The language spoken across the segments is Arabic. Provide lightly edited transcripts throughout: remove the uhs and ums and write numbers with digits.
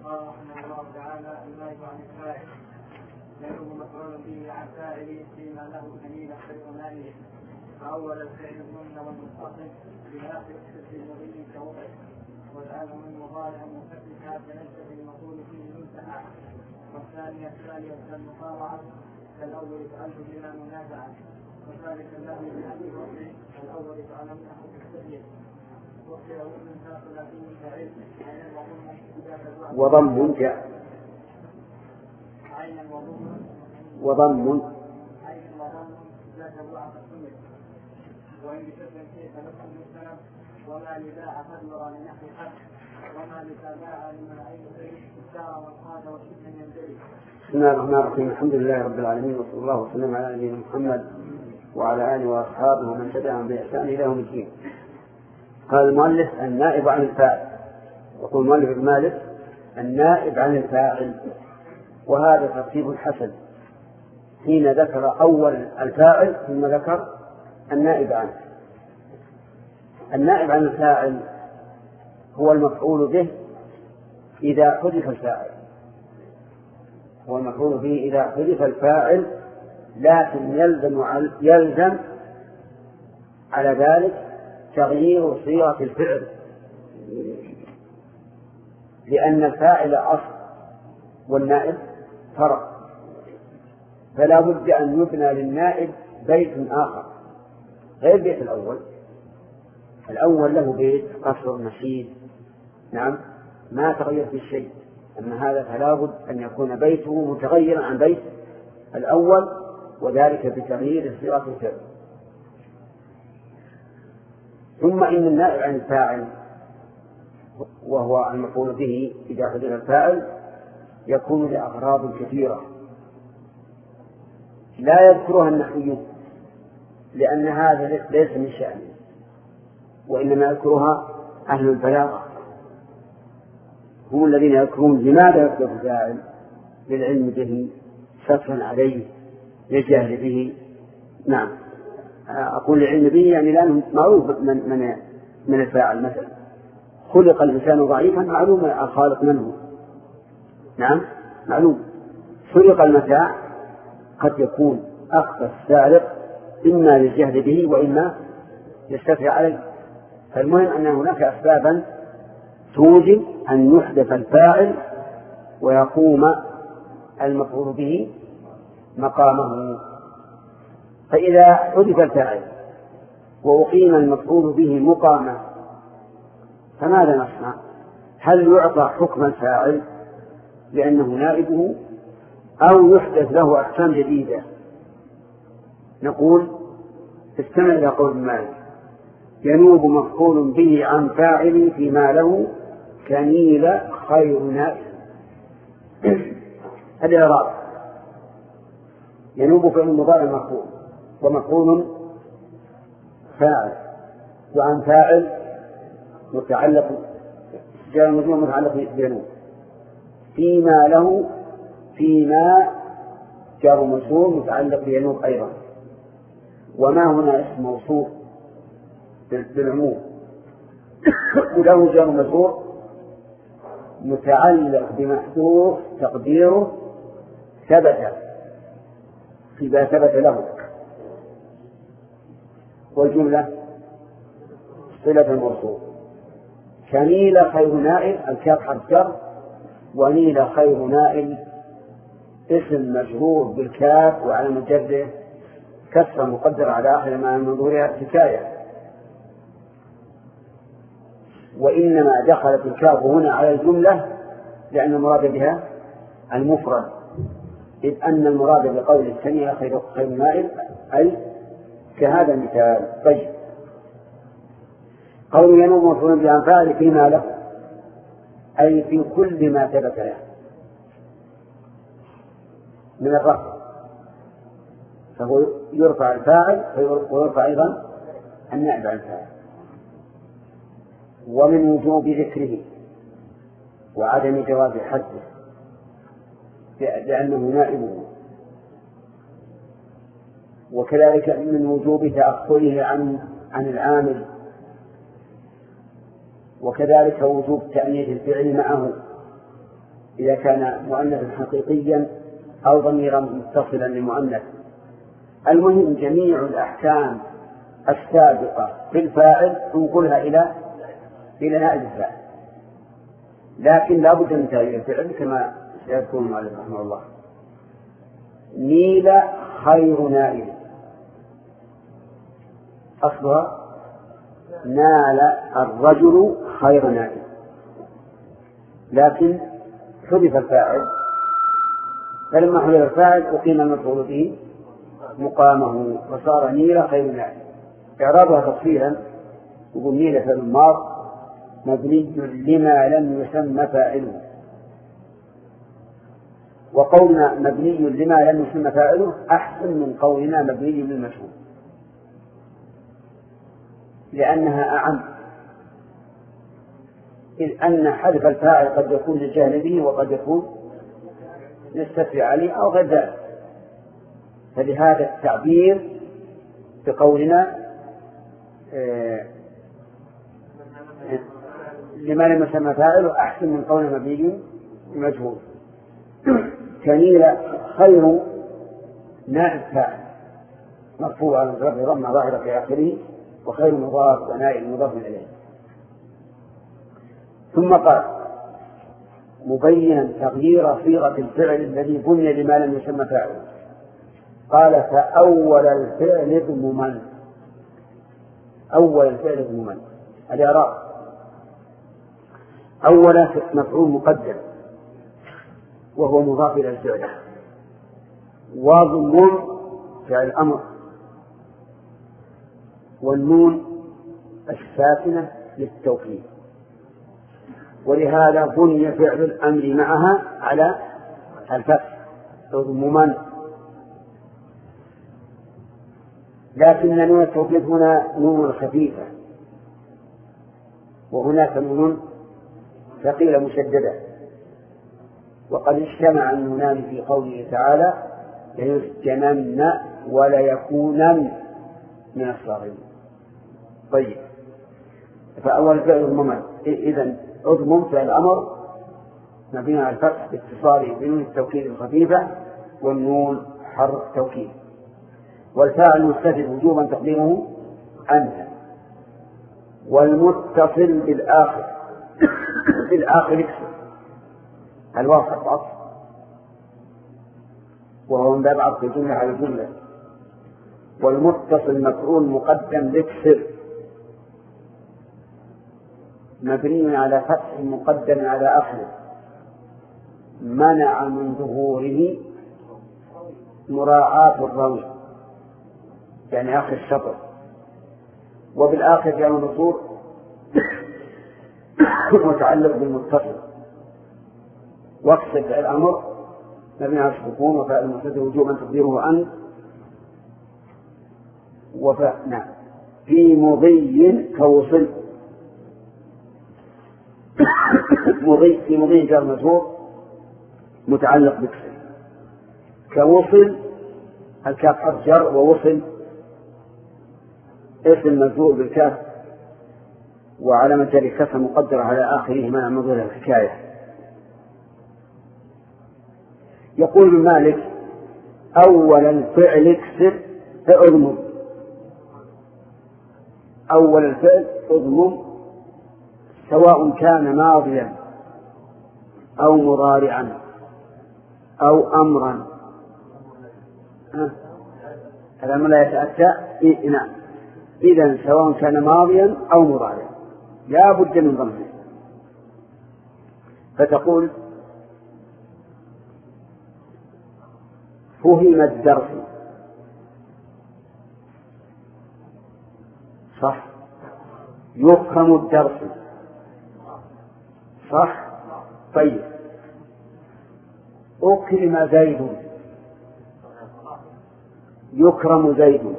قال رحمه الله تعالى: النائب عن الفاعل ينوب مفعول به عن فاعله فيما له دليل خير نائب، فأول الفعل الضمن والمتصل بآخر الشرك المغني كوضع، والآن من مضارع مفتحها فنجد المفعول فيه منتهى، والثانية الثانية كالمطاوعة كالأول فعلت بما منازعة، وذلك الذي من أبي الوضع الأول فعلمناه بالتسجيل وضم جاء وضم ذات ضعف السنة، وإن بشكل كيف نفس المستند وما لباع فدر لنحو حق وما لتابع لما عين الدار والقاد والشبه ينزلي. بسم الله الرحمن الرحيم. الحمد لله رب العالمين، وصلى الله وسلم على نبينا محمد وعلى آله وأصحابه ومن تبعهم بإحسان إلى يوم الدين. قال المؤلف: النائب عن الفاعل. يقول المؤلف ابن مالك: النائب عن الفاعل، وهذا ترتيب حسن حين ذكر أول الفاعل ثم ذكر النائب عنه. النائب عن الفاعل هو المفعول به إذا حذف الفاعل، هو المفعول به إذا حذف الفاعل، لكن يلزم على ذلك تغيير صيغة الفعل، لأن الفاعل أصل والنائب فرع، فلا بد أن يبنى للنائب بيت آخر غير بيت الأول. الأول له بيت قصر مشيد، نعم، ما تغير في شيء، أما هذا فلا بد أن يكون بيته متغيرا عن بيت الأول، وذلك بتغيير صيغة الفعل. ثم إن النائب عن الفاعل وهو المفعول به إذا حذف الفاعل يكون لأغراض كثيرة لا يذكرها النحويون، لأن هذا ليس من شأنه، وإنما يذكرها أهل البلاغة، هم الذين يذكرون لماذا يحذف الفاعل: للعلم به، سترا عليه، للجهل به. نعم، أقول العلم به يعني لأنه معروف من الفاعل. مثلا خلق الإنسان ضعيفا، معلوم الخالق منه، نعم معلوم. سرق المتاع، قد يكون أخذ السارق إما للجهل به وإما للستر عليه. فالمهم أن هناك أسبابا توجب أن يحدث الفاعل ويقوم المفعول به مقامه. فإذا حذف الفاعل وأقيم المفعول به مقامه فماذا نصنع؟ هل يعطى حكم الفاعل لأنه نائبه، أو يحدث له أحكام جديدة؟ نقول: استمع إلى قول مالك: ينوب مفعول به عن فاعل فيما له كنيل خير نائب. هذا الإعراب: ينوب فعل مضارع مفعول، ومفعول فاعل، وعن فاعل متعلق جاء مجموع متعلق بينوب، فيما له، فيما جار مجرور متعلق بينوب أيضا، وما هنا اسم موصوف بالعموم وله جار مجرور متعلق بمحذوف تقديره ثبت إذا ثبت له، والجملة صلة الموصول. كنيل خير نائب، الكاف حرف جر، ونيل خير نائب اسم مجرور بالكاف وعلى جره كسر مقدر على آخر ما من ظهورها حكاية، وإنما دخلت الكاف هنا على الجملة لأن المراد بها المفرد، إذ أن المراد بقول الثانية خير نائب أي كهذا المثال. طيب، قول ينوب مفعول به عن فاعل فيما له أي في كل ما ثبت له من الرفع، فهو يرفع الفاعل ويرفع أيضا النائب عن الفاعل. ومن وجوب ذكره وعدم جواز حده لأنه نائبه، وكذلك من وجوب تأخره عن العامل، وكذلك وجوب تأنيث الفعل معه، إذا كان مؤنثا حقيقيا أو ضميرا متصلا لمؤنث. المهم جميع الأحكام السابقة في الفاعل انقلها إلى نائب الفاعل، لكن لا بد من تغيير الفعل كما سيذكر المؤلف رحمه الله. نيل خير نائل، أصلها نال الرجل خير نائل، لكن حذف الفاعل، فلما حذف الفاعل أقيم المفعول به مقامه وصار نيل خير نائل. إعرابها تفصيلا يقول نيل فعل ماض مبني لما لم يسمى فاعله، وقولنا مبني لما لم يسمى فاعله أحسن من قولنا مبني للمجهول، لأنها أعم، إذ أن حذف الفاعل قد يكون للجهل به وقد يكون للستر عليه أو غير ذلك، فلهذا التعبير بقولنا لما لم يسمى فاعله أحسن من قولنا مبني للمجهول. كنيل خير نائب فاعل مرفوع على رفع ضمة ظاهرة في آخره، وخير مضاف ونائب مضاف إليه. ثم قال مبينا تغيير صيغة الفعل الذي بني لما لم يسمى فاعله، قال فأول الفعل اضمما. أول الفعل اضمما الإعراب أول مفعول مقدم وهو مضاف إلى الفعل، وضم فعل أمر، والنون الساكنة للتوكيد، ولهذا بني فعل الأمر معها على الفتح ضمما. لكن نون التوكيد هنا نون خفيفة، وهناك نون ثقيلة مشددة، وقد اجتمع النونان في قوله تعالى ليسجنن وليكونن من الصاغرين. طيب، فأول فعل اضمما، إذن اضمم فعل الأمر مبني على الفتح باتصاله بنون التوكيد الخفيفة والنون حرف توكيد، والفاعل مستتر وجوبا تقديره أنت، والمتصل بالآخر يكسر الواقع عطف، وهو من باب عطف الجملة على الجملة. والمتصل مفعول مقدم بكسر مبني على فتح مقدم على آخره، منع من ظهوره مراعاة الراوي يعني آخر الشطر، وبالآخر جاء النصور متعلق بالمتصل، واقصد الأمر مبني على السكون وفاء المتصل وجوبا تقديره أن وفاء في مضي كوصل. مضي في مضي جار مجرور متعلق بكسر، كوصل الكاف حرف جر، ووصل اسم مجرور بالكاف وعلامة جر الكسر مقدرة على آخره منع من ظهور الحكاية. يقول ابن مالك أول الفعل اكسر اضمم، أول الفعل اضمم سواء كان ماضيا أو مضارعا أو أمرا. هذا ما لا يتأتى نعم، إذن سواء كان ماضيا أو مضارعا لا بد من ضمه. فتقول فهم الدرس، صح، يكرم الدرس، صح. طيب، أكرم زيد، يكرم زيد،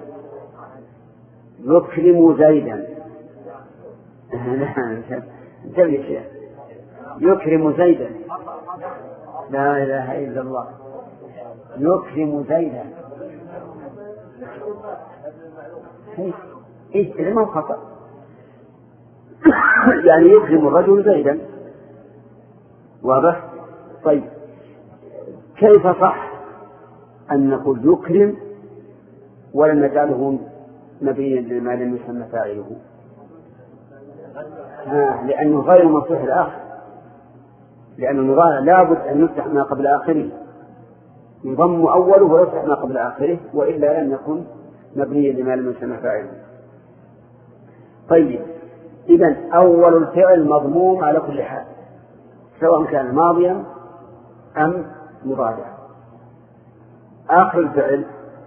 يكرم زيدا يكرم زيدا، لا إله إلا الله، يكرم زيدا إيه ما خطأ يعني يكرم الرجل زيدا، واضح. طيب كيف صح أن نقول يكرم ولم نجعله نبيا لما لم يسمى فاعله؟ لأنه غير مفتوح الآخر، لأن المضارع لابد أن يفتح ما قبل آخره، يضم أوله ويفتح ما قبل آخره، وإلا لم يكن مبنيا لما لم يسمى فاعله. طيب إذن أول الفعل مضموم على كل حال، سواء كان ماضيا أم مضارعا. آخر الفعل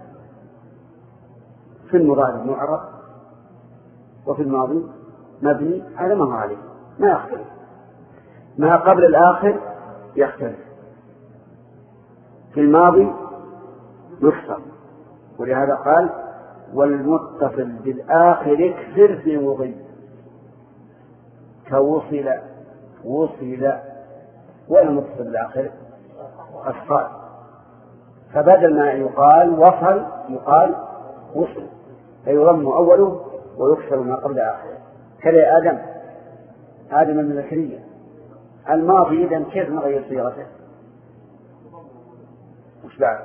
في المضارع معرب وفي الماضي مبني على ما هو عليه، ما يختلف. ما قبل الآخر يختلف، في الماضي يكسر، ولهذا قال والمتصل بالآخر اكسر في مضي، كوصل وصل، والمتصل بالآخر أصفار، فبدل ما يقال وصل يقال وصل، فيضم أوله ويكسر ما قبل آخره. كذا آدم من زكريا الماضي، إذن كيف نغير صيغته؟ وش بعد؟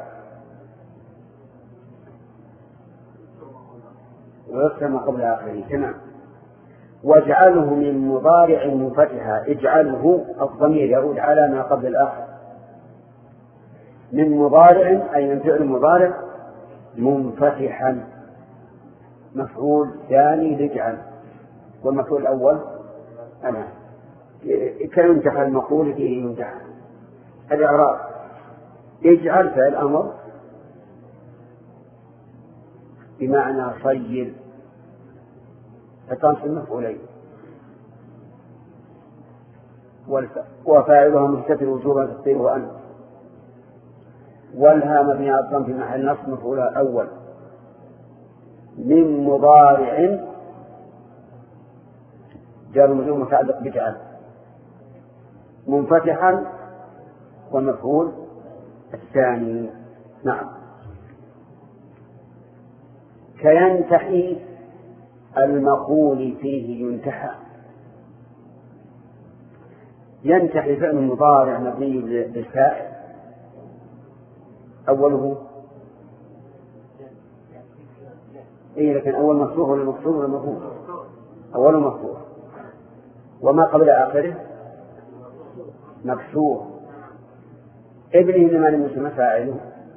ويكسر ما قبل آخره. تمام. واجعله من مضارع منفتحا، اجعله الضمير يعود على ما قبل الآخر، من مضارع أي من فعل مضارع منفتحا، مفعول ثاني لجعل، والمفعول الأول أنا كينتح المقول فيه ينتح. الإعراب اجعل فعل أمر بمعنى صير، فتنصب مفعولين، وفاعلها مستتر وجوبا تقديره أنت، والها مبني على الضم في محل نصب مفعول أول. من مضارع جار ومجرور متعلق بجعل، منفتحا والمفعول الثاني. نعم. كينتحي المقول فيه ينتحى، ينتحي فعل مضارع مبني بالفاعل أوله لكن أول مفتوح ولا مكسور ولا مفعول؟ أوله مفتوح، وما قبل آخره مكسور. ابنه لما لم يسمى فاعله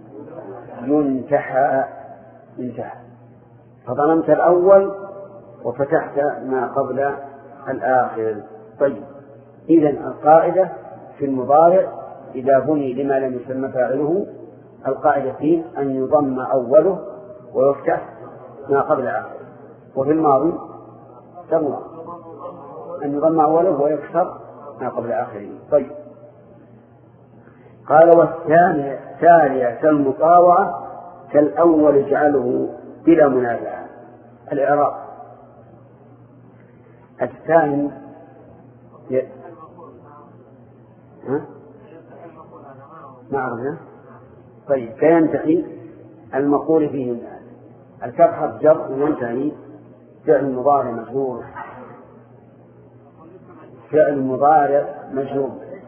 ينتحى، ينتحى، فضممت الأول وفتحت ما قبل الآخر. طيب إذن القاعدة في المضارع إذا بني لما لم يسمى فاعله، القاعدة فيه أن يضم أوله ويفتح ما قبل آخره، وفي الماضي سمع أن يضم أوله ويكسر ما قبل آخره. طيب قال والثانية كالمطاوعة كالأول اجعله بلا منازعة. الإعراب الثاني ما عرفنا. طيب كينتهي المقول فيه الكاف حرف جر وينتهي فعل مضارع مجرور، فعل مضارع مجرور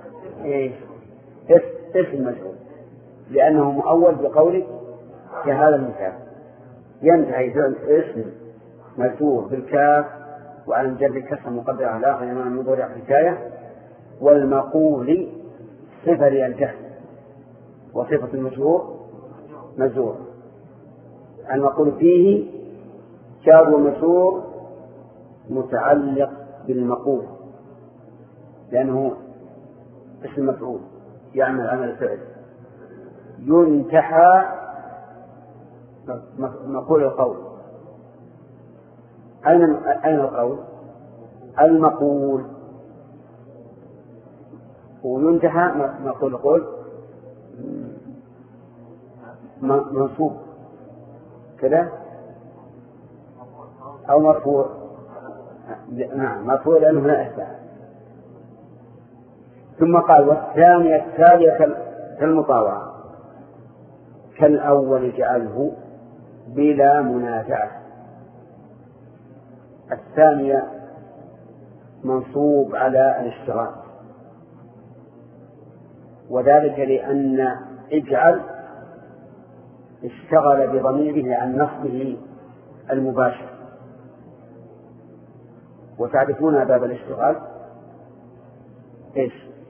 اسم مجرور لأنه مؤول بقولك في هذا المثال. ينتهي فعل اسم مجرور بالكاف وعلى الجر كسر مقدر على آخر من المضارع حكاية، والمقول صفة للجهل وصفة المجرور مجرور. المقول فيه جار ومجرور متعلق بالمقول لأنه اسم مفعول يعمل عمل الفعل. ينتحى مقول القول. أين القول؟ المقول. وينتحى مقول القول منصوب كذا أو مرفوع. نعم مرفوع لأنه لا إثبات. ثم قال والثانية الثالثة كالمطاوعة كالأول اجعله بلا منازعة. الثانية منصوب على الاشتراك وذلك لأن اجعل اشتغل بضميره عن نصبه المباشر. وتعرفون باب الاشتغال ايش؟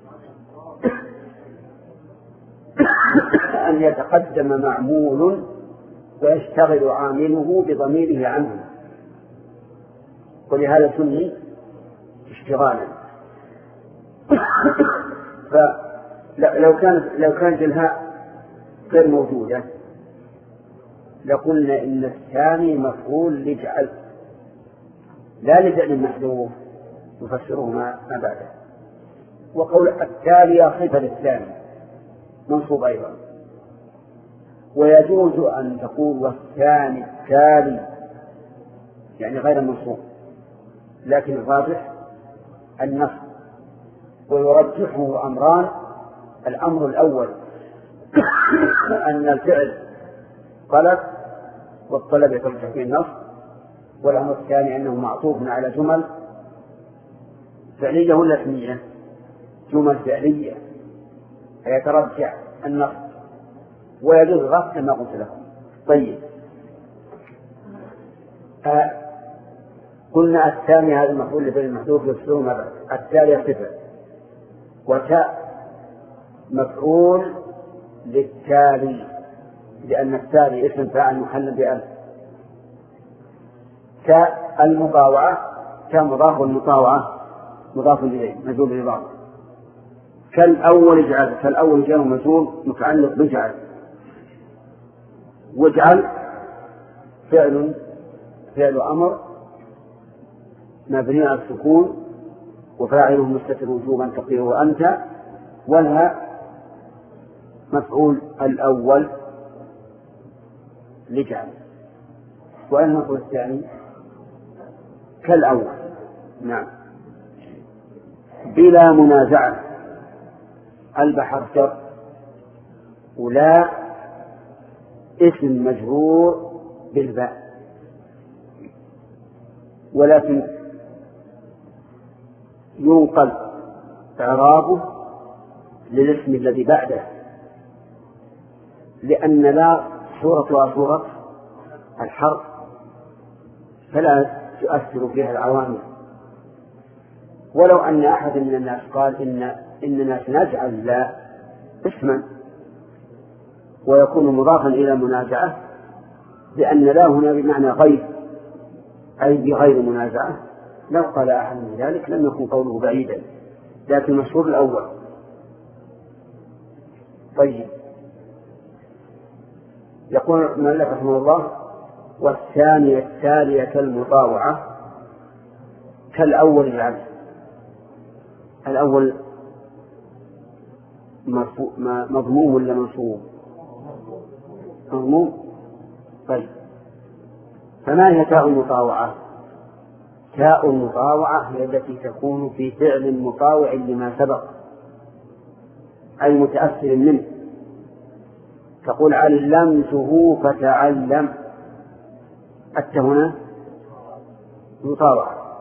أن يتقدم معمول ويشتغل عامله بضميره عنه، ولهذا سمي اشتغالا. لو كانت الهاء غير موجودة لقلنا إن الثاني مفعول لجعل لا لفعل محذوف يفسره ما بعده. وقول التالي صفة الثاني منصوب أيضا. ويجوز أن تقول والثاني التالي يعني غير منصوب، لكن الراجح النصب. ويرجحه أمران: الأمر الأول أن الفعل طلب والطلب يترجح فيه النصب، والأمر الثاني أنه معطوف على جمل فعلية ولا اسمية؟ جمل فعلية فيترجح النصب ويجوز غصب كما قلت لكم. طيب، قلنا الثاني هذا المفعول لفعل محذوف يفسره ما بعد. التالي صفة، وتاء مفعول للتالي لأن التالي اسم فاعل محل بألف. تاء المطاوعة، تاء مضاف والمطاوعة مضاف إليه مجهول بالإضافة. كالأول اجعل، كالأول جاء مجهول متعلق بجعل. واجعل فعل أمر مبني على السكون وفاعله مستتر وجوبا تقديره أنت، والهاء مفعول الأول لجعل. وأين المفعول الثاني؟ كالأول. نعم. بلا منازعة، البحر شر، ولا اسم مجرور بالباء، ولكن ينقل إعرابه للاسم الذي بعده، لأن لا صورتها صورة الحرف فلا تؤثر فيها العوامل. ولو أن أحد من الناس قال إننا سنجعل لا اسما ويكون مضافا إلى منازعة، لأن لا هنا بمعنى غير أي بغير منازعة، لو قال أحد من ذلك لم يكن قوله بعيدا، لكن المشهور الأول. طيب، يقول المؤلف رحمه الله: والثانية التالية كالمطاوعة كالأول العبد. الأول مضموم ولا منصوب؟ مضموم. طيب، فما هي تاء المطاوعة؟ تاء المطاوعة هي التي تكون في فعل مطاوع لما سبق أي متأثر منه. تقول علمته فتعلم، أتى هنا مطاوعة.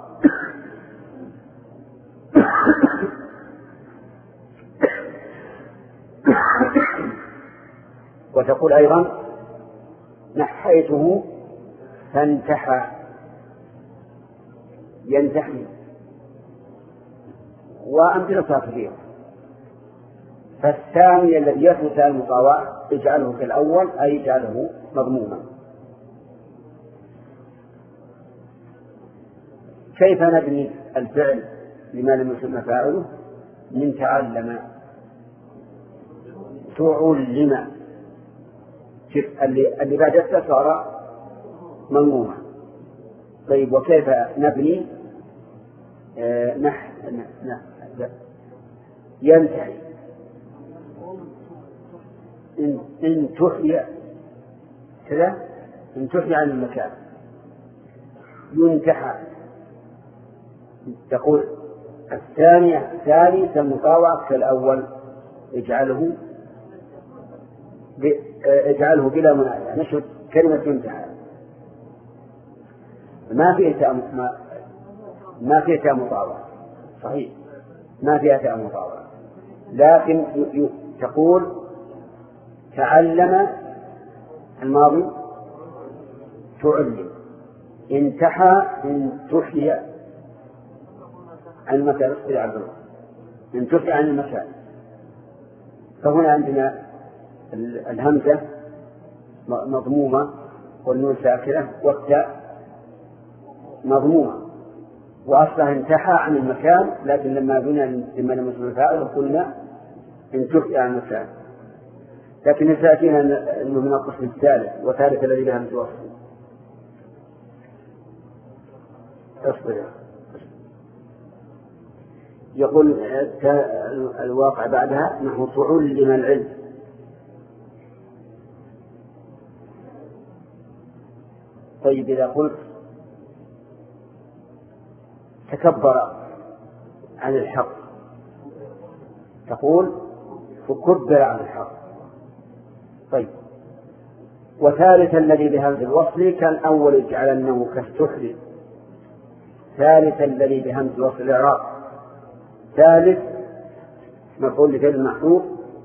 وتقول أيضا نحيته فانتحى، ينتحي، وأمثلة كثيرة. فالثاني الذي يثبت المطاوعة اجعله كالأول أي اجعله مضموما. كيف نبني الفعل لما لم يسمى فاعله؟ من تعلم تعلم. شوف اللي بعد صار مضموما. طيب، وكيف نبني ينتهي؟ إن تحيي كذا، إن تحيي عن المكان. ينتحى، تقول الثاني كالمطاوعة كالأول اجعله بلا منازع. نشهد كلمة ينتحى ما فيها تاء مطاوعة، صحيح ما فيها تاء مطاوعة، لكن تقول تعلم الماضي تعلم، انتحى انتحي عن المكان، اصبر عبد الله، انتحي عن المكان. فهنا عندنا الهمزة مضمومة والنون ساكنة والتاء مضمومة، وأصلها انتحى عن المكان، لكن لما لم يصل الفاعل قلنا انتحي عن المكان. لكن سأتينا أنه من القسم الثالث وثالث الذي لها متوسط. اصبر. يقول الواقع بعدها نحو تعلم العلم. طيب إذا قلت تكبر عن الحق تقول تكبر عن الحق. طيب وثالثا الذي بهمز الوصل كان أول اجعلنه كاستحري، ثالثا الذي بهمز الوصل الإعراب، ثالث مفعول لفعل محذوف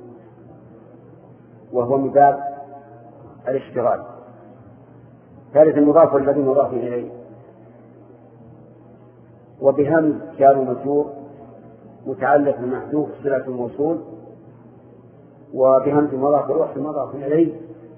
وهو من باب الاشتغال، ثالث المضاف الذي مضاف إليه، وبهمز جار ومجرور متعلق بمحذوف صلة الموصول، وبهمز مضاف الوصل مضاف إليه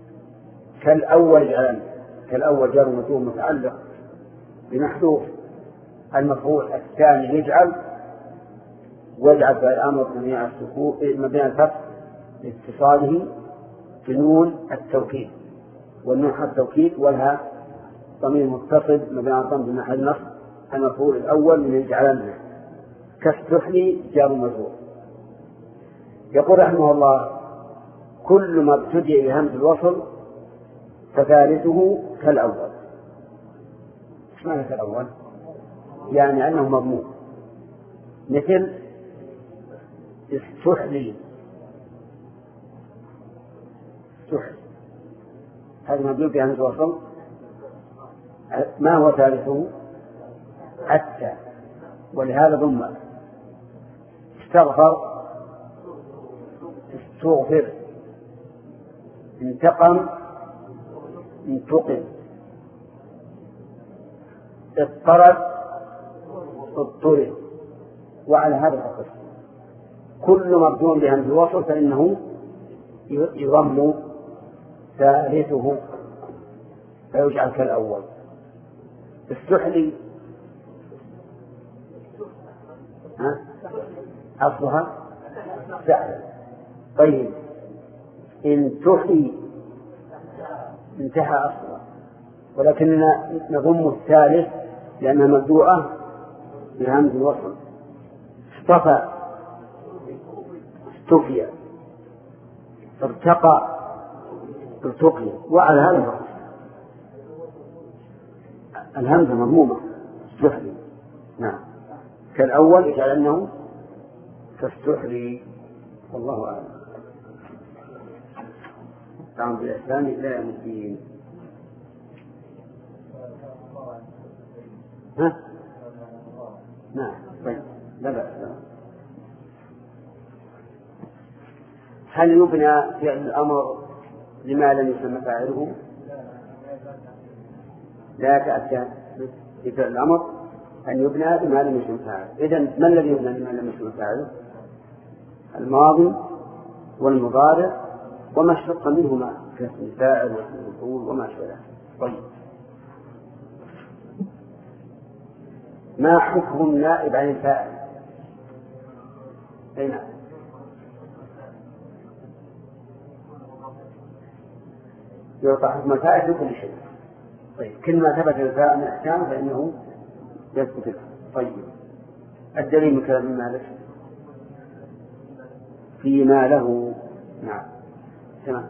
كالأول جار ومجرور متعلق بمحذوف المفعول الثاني يجعل واجعل في الأمر مبني الفتح لاتصاله بنون التوكيد، والنون حرف التوكيد والها ضمير متصل مبني على الضم بمحل نصب المفعول الأول من يجعلنا كاستحلي جار ومجرور. يقول رحمه الله كل ما ابتدئ بهمز الوصل فثالثه كالأول. ايش معنى كالأول؟ يعني أنه مضمون، مثل استحلي هذا مبني بهمز الوصل. ما هو ثالثه؟ حتى، ولهذا ضم. استغفر استغفر، انتقم انتقم، اضطرب اضطرب، وعلى هذا القسم كل مبني بهمز الوصل فإنه يضم ثالثه فيجعل كالأول. استحلي أصلها سهل. طيب انتحي انتهى أصلها، ولكننا نضم الثالث لأنها مبدوءة بهمز الوصل. اصطفى استفيا، ارتقى ارتقي، وعلى هذا الوصف الهمزة مضمومة استحلي. نعم كالأول اجعل أنه كاستحلي، والله أعلم. تعالوا بالإحسان لا يوم الدين. ها؟ نعم طيب لا بأس. هل يبنى فعل الأمر لما لم يسمى فاعله؟ لا يتأتى بفعل الأمر أن يبنى لما لم يسمى فاعله. إذن ما الذي يبنى لما لم يسمى فاعله؟ الماضي والمضارع وما اشتق منهما كاسم الفاعل واسم المفعول وما شابه. طيب ما حكم النائب عن الفاعل؟ أين يعطى حكم الفاعل في كل شيء. طيب كل ما ثبت الفاعل من الأحكام فإنه يثبت له. طيب الدليل من كلام مالك فيما له. نعم تمام.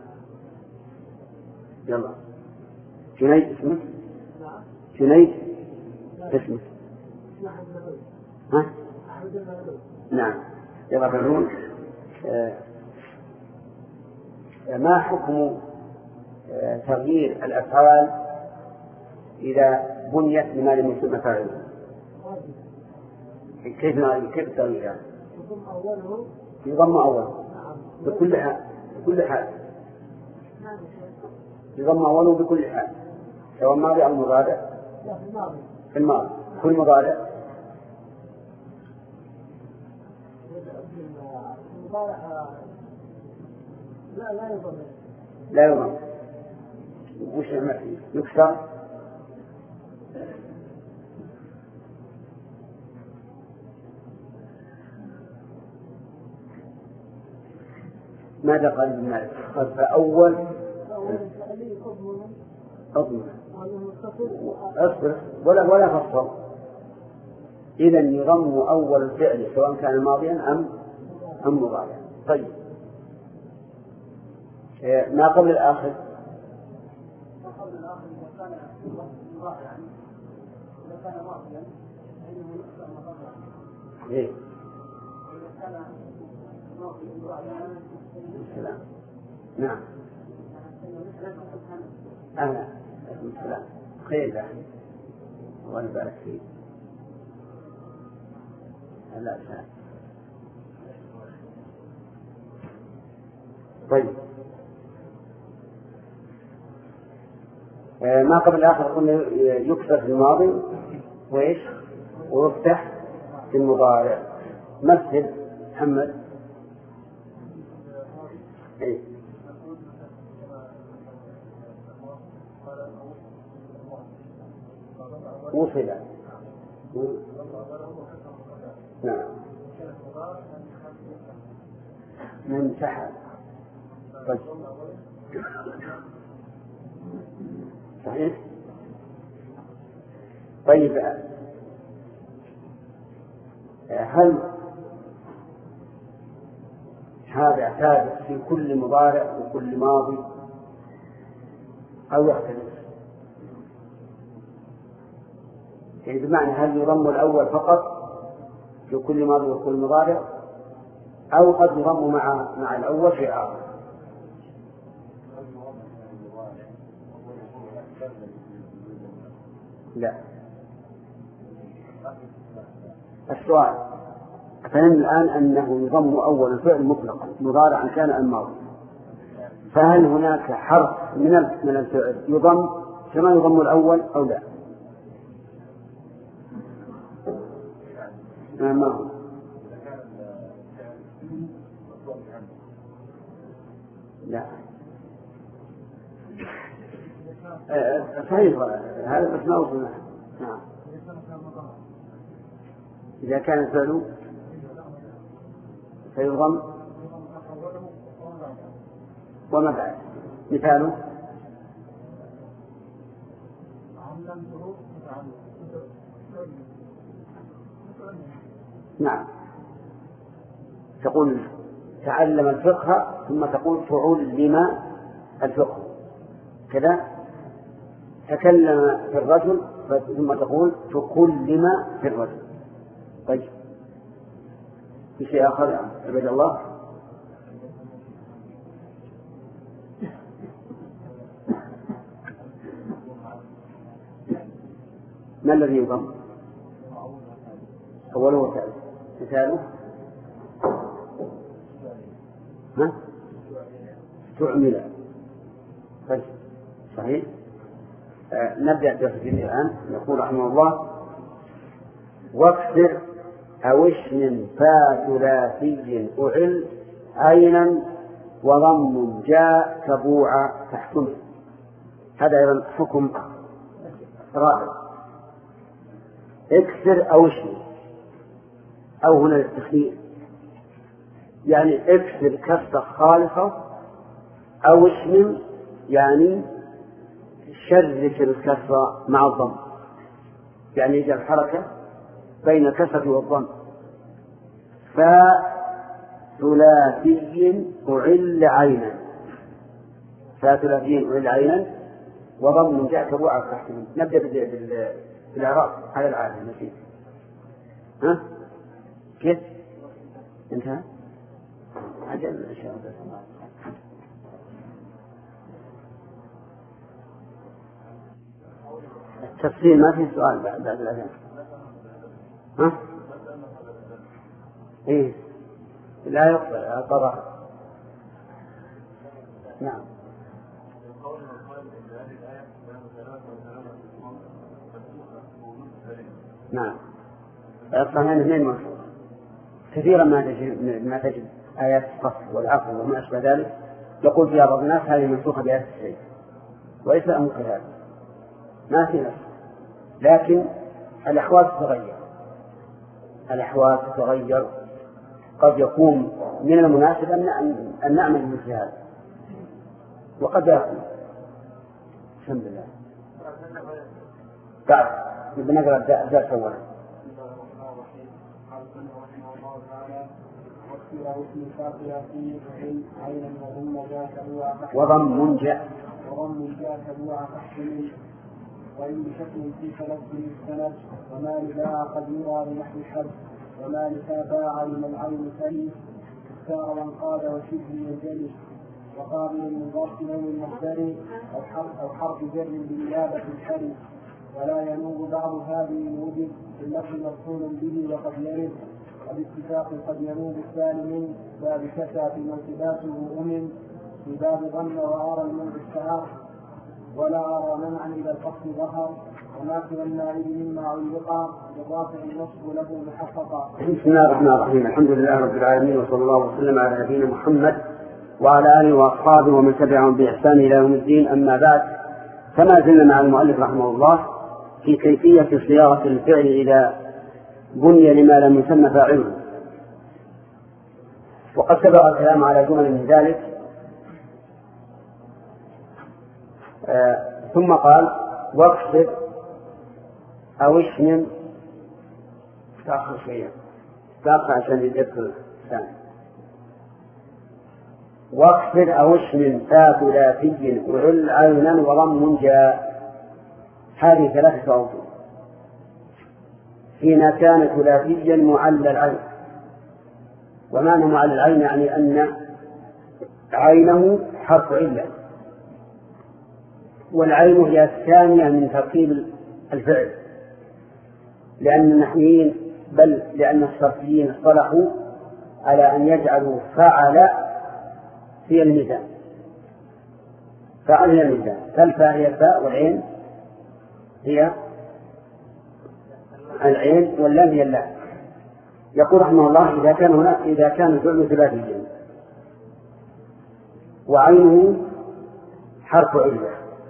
يلا جنيد اسمك؟ جنيد اسمك؟ ها؟ نعم يغفرون. ما حكم تغيير الأفعال إذا بنيت بما لم يسمى فاعله؟ كيف تغييرها؟ يضم أوله بكل حال يضم أوله بكل حال سواء ماضي أو مضارع. في الماضي كل مضارع لا يضم. وش يكسر؟ ماذا قال ابن مالك؟ قال فأول أضمن أصبر ولا فصل. إذن يضم أول الفعل سواء كان ماضيا أم مضارعا. طيب ما قبل الآخر إذا كان ماضيا فإنه يكسر ما قبله. إيه؟ إذا كان ماضيا السلام. نعم. أهلا. السلام. خير له. الله يبارك فيك. لا سلام. طيب. ما قبل الآخر قلنا يكسر في الماضي وإيش ويفتح في المضارع. مثل محمد. إيه؟ وصل. نعم. منتحى. طيب. صحيح. طيب هل هذا ثابت في كل مضارع وكل ماضي أو يختلف؟ يعني بمعنى هل يضم الأول فقط في كل ماضي وكل مضارع أو قد يضم مع الأول في آخر؟ لا. السؤال فهم الآن أنه يضم أول الفعل مطلقا مضارعا كان أم ماضي، فهل هناك حرف من الفعل يضم كما يضم الأول أو لا؟ ما هو؟ لا. صحيح هذا بس ما وصلنا. نعم. إذا كان الفعل فيضم وما بعد. مثاله نعم تقول تعلم الفقه ثم تقول تعلم الفقه كذا. تكلم في الرجل ثم تقول تكلم في الرجل. طيب في شيء آخر عباد الله؟ ما الذي يضم؟ أوله وثالث. مثاله تعمل. طيب صحيح. نبدأ بالتفصيل الآن. يقول رحمه الله واكسر أو اسم فا ثلاثي أعل عينا وضم جاء كبوع تحكمه. هذا أيضا حكم رائع. اكسر أو اسم أو هنا للتخيير يعني اكسر كسرة خالصة أو اسم يعني شرك الكسرة مع الضم يعني يجعل حركة بين الكسرة والضم. فثلاثي أعل عينا فثلاثي أعل عينا وضم جاء كبوع تحكمه. نبدأ بالإعراب على العادة. نسيت ها كيف انتهى عجل إن شاء الله. التفصيل ما في سؤال بعد الأذان. ها إيه لا يقبل القضاء نعم. نعم. الصحيح اثنين منصوص كثيرا ما تجد آيات الصف والعفو وما أشبه ذلك يقول فيها بعض الناس هذه منسوخة بآيات السيف، وليس الأمر كذلك، ما في نفس، لكن الأحوال تتغير. قد يكون من المناسب أن نعمل مثل هذا، وقد يكون الحمد لله. بعد بنقرأ الدرس أولا. وضم جاء كبوع فحسن وإن بشكل في تلفظ السند وما لباع قد يرى بنحو الحد وما لتاباع من العين ثاني اختار وانقاد وشبه يجري وقابل من ضرب نوم المصدر أو حرف جر بنيابة الحري ولا ينوب بعض هذه وجد اللفظ مفعول به وقد يرد وباتفاق قد ينوب الثاني من باب كسى في منصباته أمن في باب ظن وأرى المنع الشهر ولا أرى منعا إلى الفصل ظهر وماكل النائب مما علقا بالرافع النصب له محققا. بسم الله الرحمن الرحيم. الحمد لله رب العالمين، وصلى الله وسلم على نبينا محمد وعلى آله وأصحابه ومن تبعهم بإحسان إلى يوم الدين. أما بعد، فما زلنا مع المؤلف رحمه الله في كيفية صياغة الفعل إذا بني لما لم يسمى فاعله، وقد سبق الكلام على جمل من ذلك. ثم قال واكسر أو اشمم تأخر شيئا تأخر عشان يذكر الثاني. واكسر أو اشمم فا ثلاثي وعل عينا وضم جاء. هذه ثلاثة أوجه. حين كان ثلاثيا معل العين. ومعنى معل العين يعني أن عينه حرف علة، والعين هي الثانية من ترتيب الفعل، لأن النحويين بل لأن الصرفيين اصطلحوا على أن يجعلوا فعل في الميزان، فعل هي الميزان، فالفاء هي الفاء والعين هي العين واللام هي اللام. يقول رحمه الله إذا كان الفعل ثلاثيا وعينه حرف علة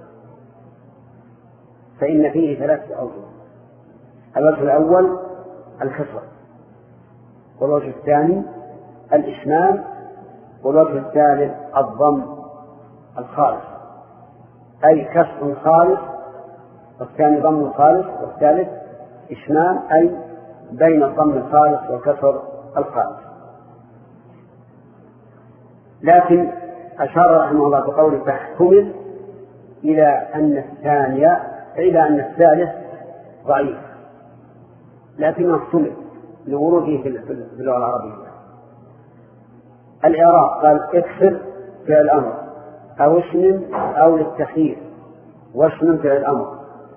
فإن فيه ثلاثة أوجه. الوجه الأول الكسر، والوجه الثاني الإشمام، والوجه الثالث الضم الخالص، أي كسر خالص، والثاني ضم خالص، والثالث إشمام أي بين الضم الخالص والكسر الخالص. لكن أشار رحمه الله بقوله تحتمل إلى أن الثالث ضعيف، لكنه احتمل لوروده في اللغة العربية. الإعراب قال اكسر فعل الأمر أو اشمم أو للتخيير، واشمم فعل الأمر،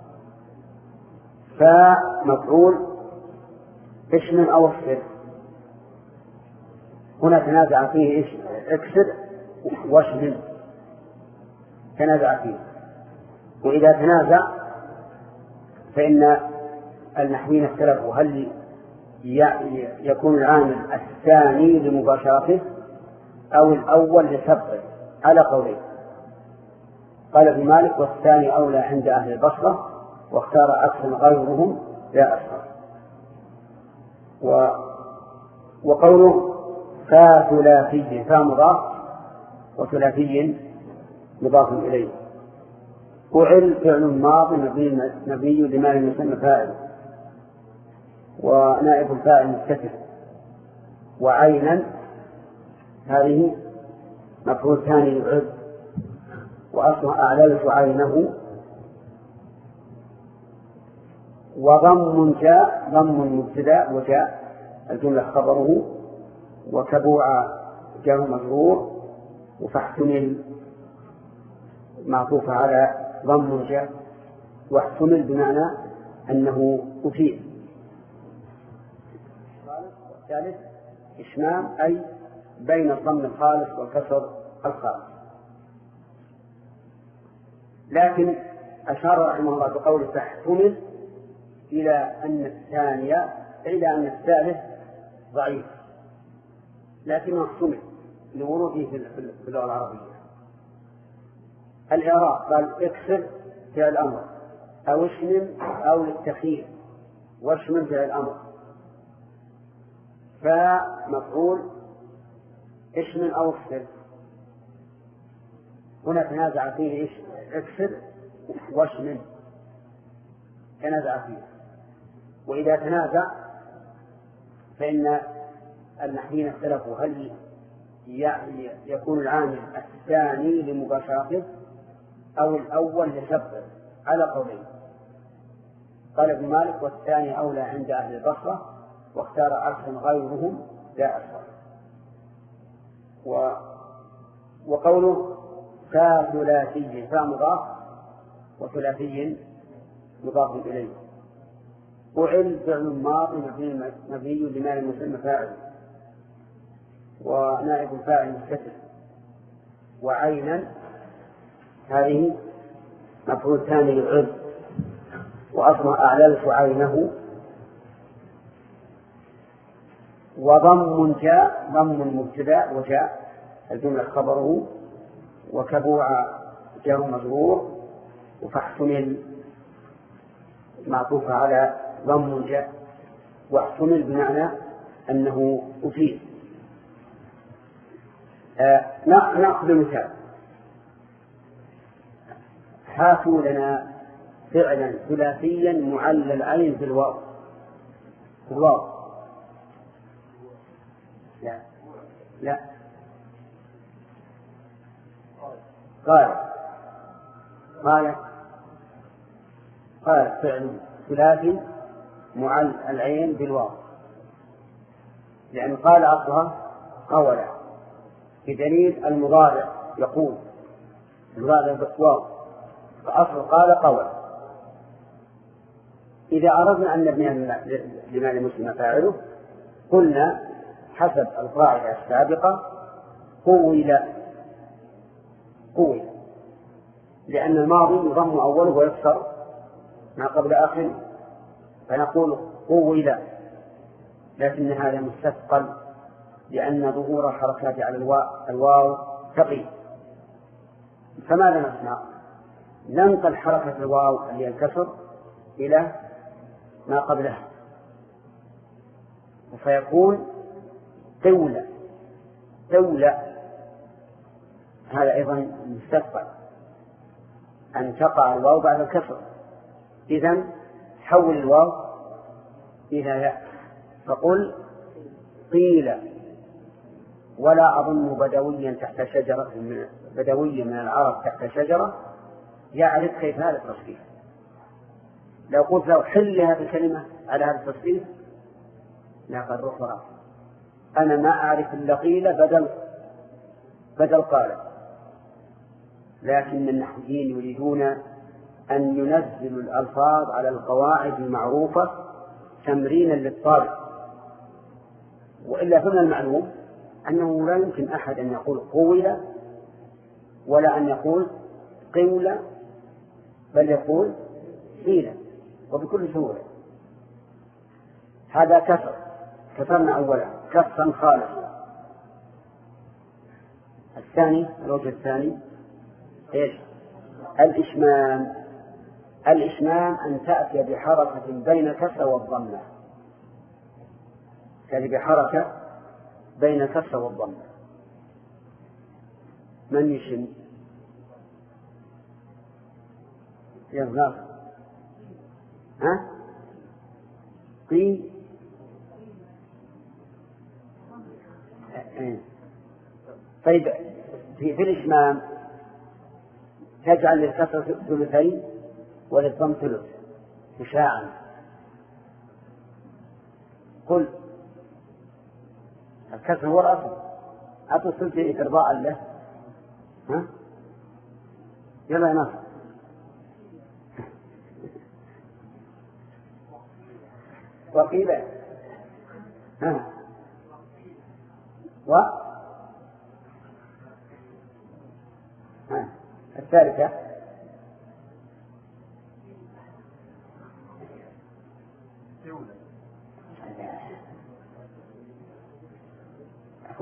فمفعول اشمم أو اكسر. هنا تنازع فيه اكسر واشمم، تنازع فيه. وإذا تنازع فإن النحويين اختلفوا هل يكون العامل الثاني لمباشرته أو الأول لسبقه، على قولين. قال ابن مالك والثاني أولى عند أهل البصرة، واختار أكثر غيرهم لا أكثر. وقوله فثلاثي فمضاف وثلاثي مضاف إليه. فعل فعل ماض مبني لما لم يسمى فاعل، ونائب الفاعل مستتر. وعينا هذه مفعول ثاني يعد، وأصلها أعللت عينه. وضم جاء ضم مبتدأ وجاء الجملة خبره، وكبوع جاء مجرور، وفاحتمل معطوف على ضم جاء، واحتمل بمعنى أنه أفيد. الثالث إشمام أي بين الضم الخالص والكسر الخالص. لكن أشار رحمه الله بقول فاحتمل إلى أن الثالث ضعيف، لكنه احتمل لوروده في اللغة العربية. الإعراب قال اكسر فعل الأمر أو اشمم أو للتخيير، واشمم فعل الأمر، فمفعول اشمم أو اكسر. هنا تنازع فيه إيش؟ اكسر واشمم، تنازع فيه. وإذا تنازع فإن النحويين اختلفوا هل يكون العامل الثاني لمباشرته أو الأول لسببه، على قولين. قال ابن مالك والثاني أولى عند أهل البصرة، واختار عكسا غيرهم لا أكثر. وقوله فثلاثي فمضاف وثلاثي مضاف إليه. فعل فعل ماضي مبني لما لم يسمى فاعل، ونائب الفاعل مستتر، وعينا هذه مفعول ثاني للعرض، وأصلا أعللت عينه. وضم جاء ضم مبتدأ وجاء الجملة خبره، وكبوع جار مجرور، وفاحتمل معطوف على ضم جاء، واحتمل بمعنى أنه أفيد. نأخذ مثال. هاتوا لنا فعلا ثلاثيا معلل عين في الواو. لا قال فعل ثلاثي معلل العين بالواو، لأن قال أصلها قولا، بدليل المضارع يقول المضارع بالواو، فأصل قال قولا. إذا أردنا أن نبني لما لمسلم فاعله قلنا حسب القاعدة السابقة قول، لأن الماضي يضم أوله ويكسر ما قبل آخره، فنقول قول، لكن هذا مستثقل لأن ظهور الحركات على الواو ثقيل. فماذا نصنع؟ ننقل حركة الواو اللي الكسر إلى ما قبلها، فيكون دولة. هذا أيضا مستثقل أن تقع الواو بعد الكسر، إذن حول الواو إلى ياء، فقل قيل. ولا أظن بدويا من العرب تحت شجرة يعرف كيف هذا التصريف. لو قلت له حل هذه الكلمة على هذا التصريف لا قد رفض. أنا ما أعرف إلا قيل بدل قال. لكن النحويين يريدون أن ينزلوا الألفاظ على القواعد المعروفة تمرينا للطالب، وإلا فمن المعلوم أنه لا يمكن أحد أن يقول قول ولا أن يقول قول، بل يقول قيل، وبكل سهولة. هذا كسرنا أولا كسرا خالصا. الثاني الوجه الثاني إيش؟ الإشمام أن تأتي بحركة بين الكسر والضمة، تأتي بحركة بين الكسر والضمة. من يشم؟ يظهر قي. طيب في الإشمام تجعل للكسر ثلثين وللضم ثلث مشاعا. قل الكسر هو الأصل، أعطوا الثلثين إرضاء له. يلا يا ناصر. وقيل الثالثة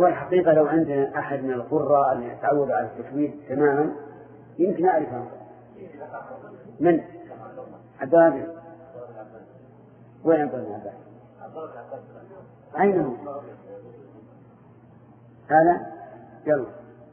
هو الحقيقة لو عندنا أحد من القراء أن يتعود على التجويد تماما يمكن أعرفه. من عباد؟ وين عباد؟ أين هو؟ هذا يلا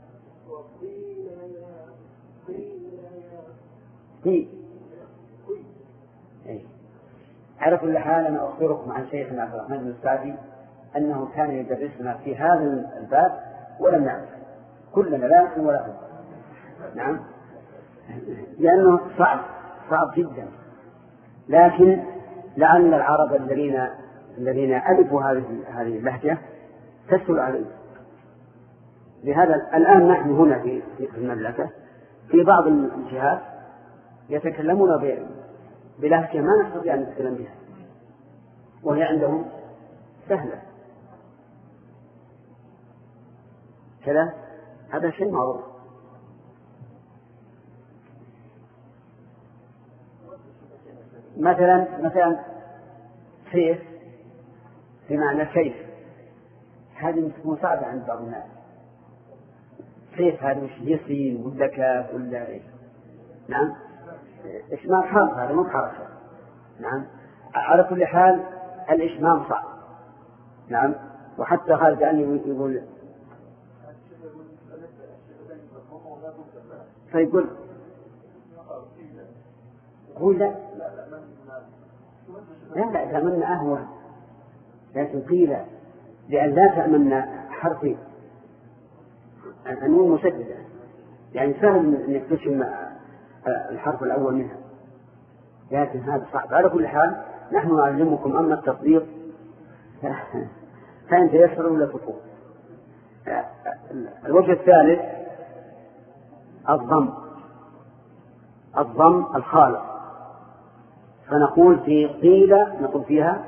على كل حال أنا أخبركم عن شيخنا عبد الرحمن بن السعدي أنه كان يدرسنا في هذا الباب ولم نعرف كلنا لا نحن ولا هم. نعم، لأنه صعب جدا، لكن لعل العرب الذين ألفوا هذه اللهجة تسهل عليه. لهذا الآن نحن هنا في المملكة في بعض الجهات يتكلمون بلهجة ما نستطيع أن نتكلم بها، وهي عندهم سهلة كذا. هذا شيء معروف. مثلا سيف بمعنى سيف، هذه تكون صعبة عند بعض الناس. سيف هذا مش يسري ولا كاف ولا إيش؟ نعم، إشمام حرف، هذا مو حركة. نعم، على كل حال الإشمام صعب. نعم، وحتى خالد عني يقول فيقول لا تأمن أهون، لكن قيل لأن لا تأمن حرفي النون مسددة، يعني سهل أنك تشم الحرف الأول منها، لكن هذا صعب. على كل حال نحن نعلمكم أما التطبيق فأنت يسر ولا تطور. الوجه الثالث الضم الخالص، فنقول في قيل نقول فيها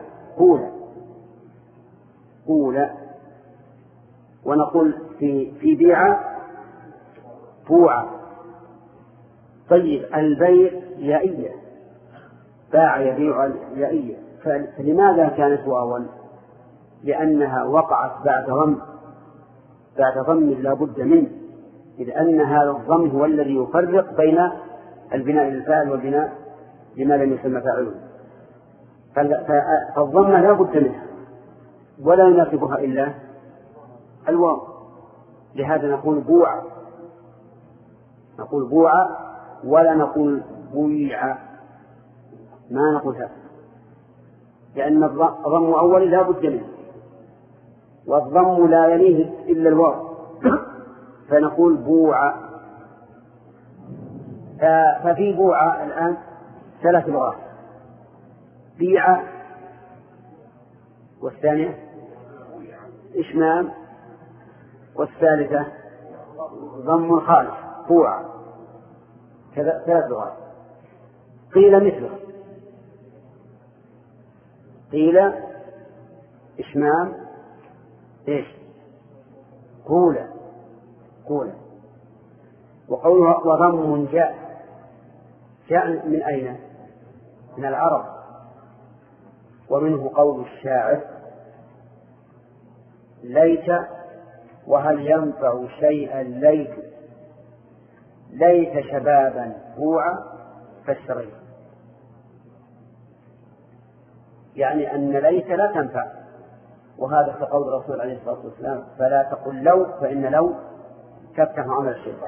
قولة، ونقول في بيعة بوعة. طيب البيع يائية، باع يبيع يائية، فلماذا كانت واوا؟ لأنها وقعت بعد ضم لا بد منه، إذ أن هذا الضم هو الذي يفرق بين البناء للفاعل والبناء لما لم يسمى فاعله. فالضمة لا بد منها ولا يناسبها إلا الواو. لهذا نقول بوعة ولا نقول بويعة، ما نقول هذا، لأن الضم أول لا بد منه، والضم لا يليه إلا الواو، فنقول بوعة. ففي بوعة الآن 3 لغات: بيعة، والثانية إشمام، والثالثة ضم خالص بوعة. 3 لغات. قيل مثله، قيل إشمام إيش؟ قولة. وقوله وضم جاء من أين؟ من العرب، ومنه قول الشاعر: ليت وهل ينفع شيئا ليت شبابا بوعا فاشتريت. يعني أن ليت لا تنفع، وهذا كقول الرسول عليه الصلاة والسلام: فلا تقل لو، فإن لو تفتح عمل الشيطان.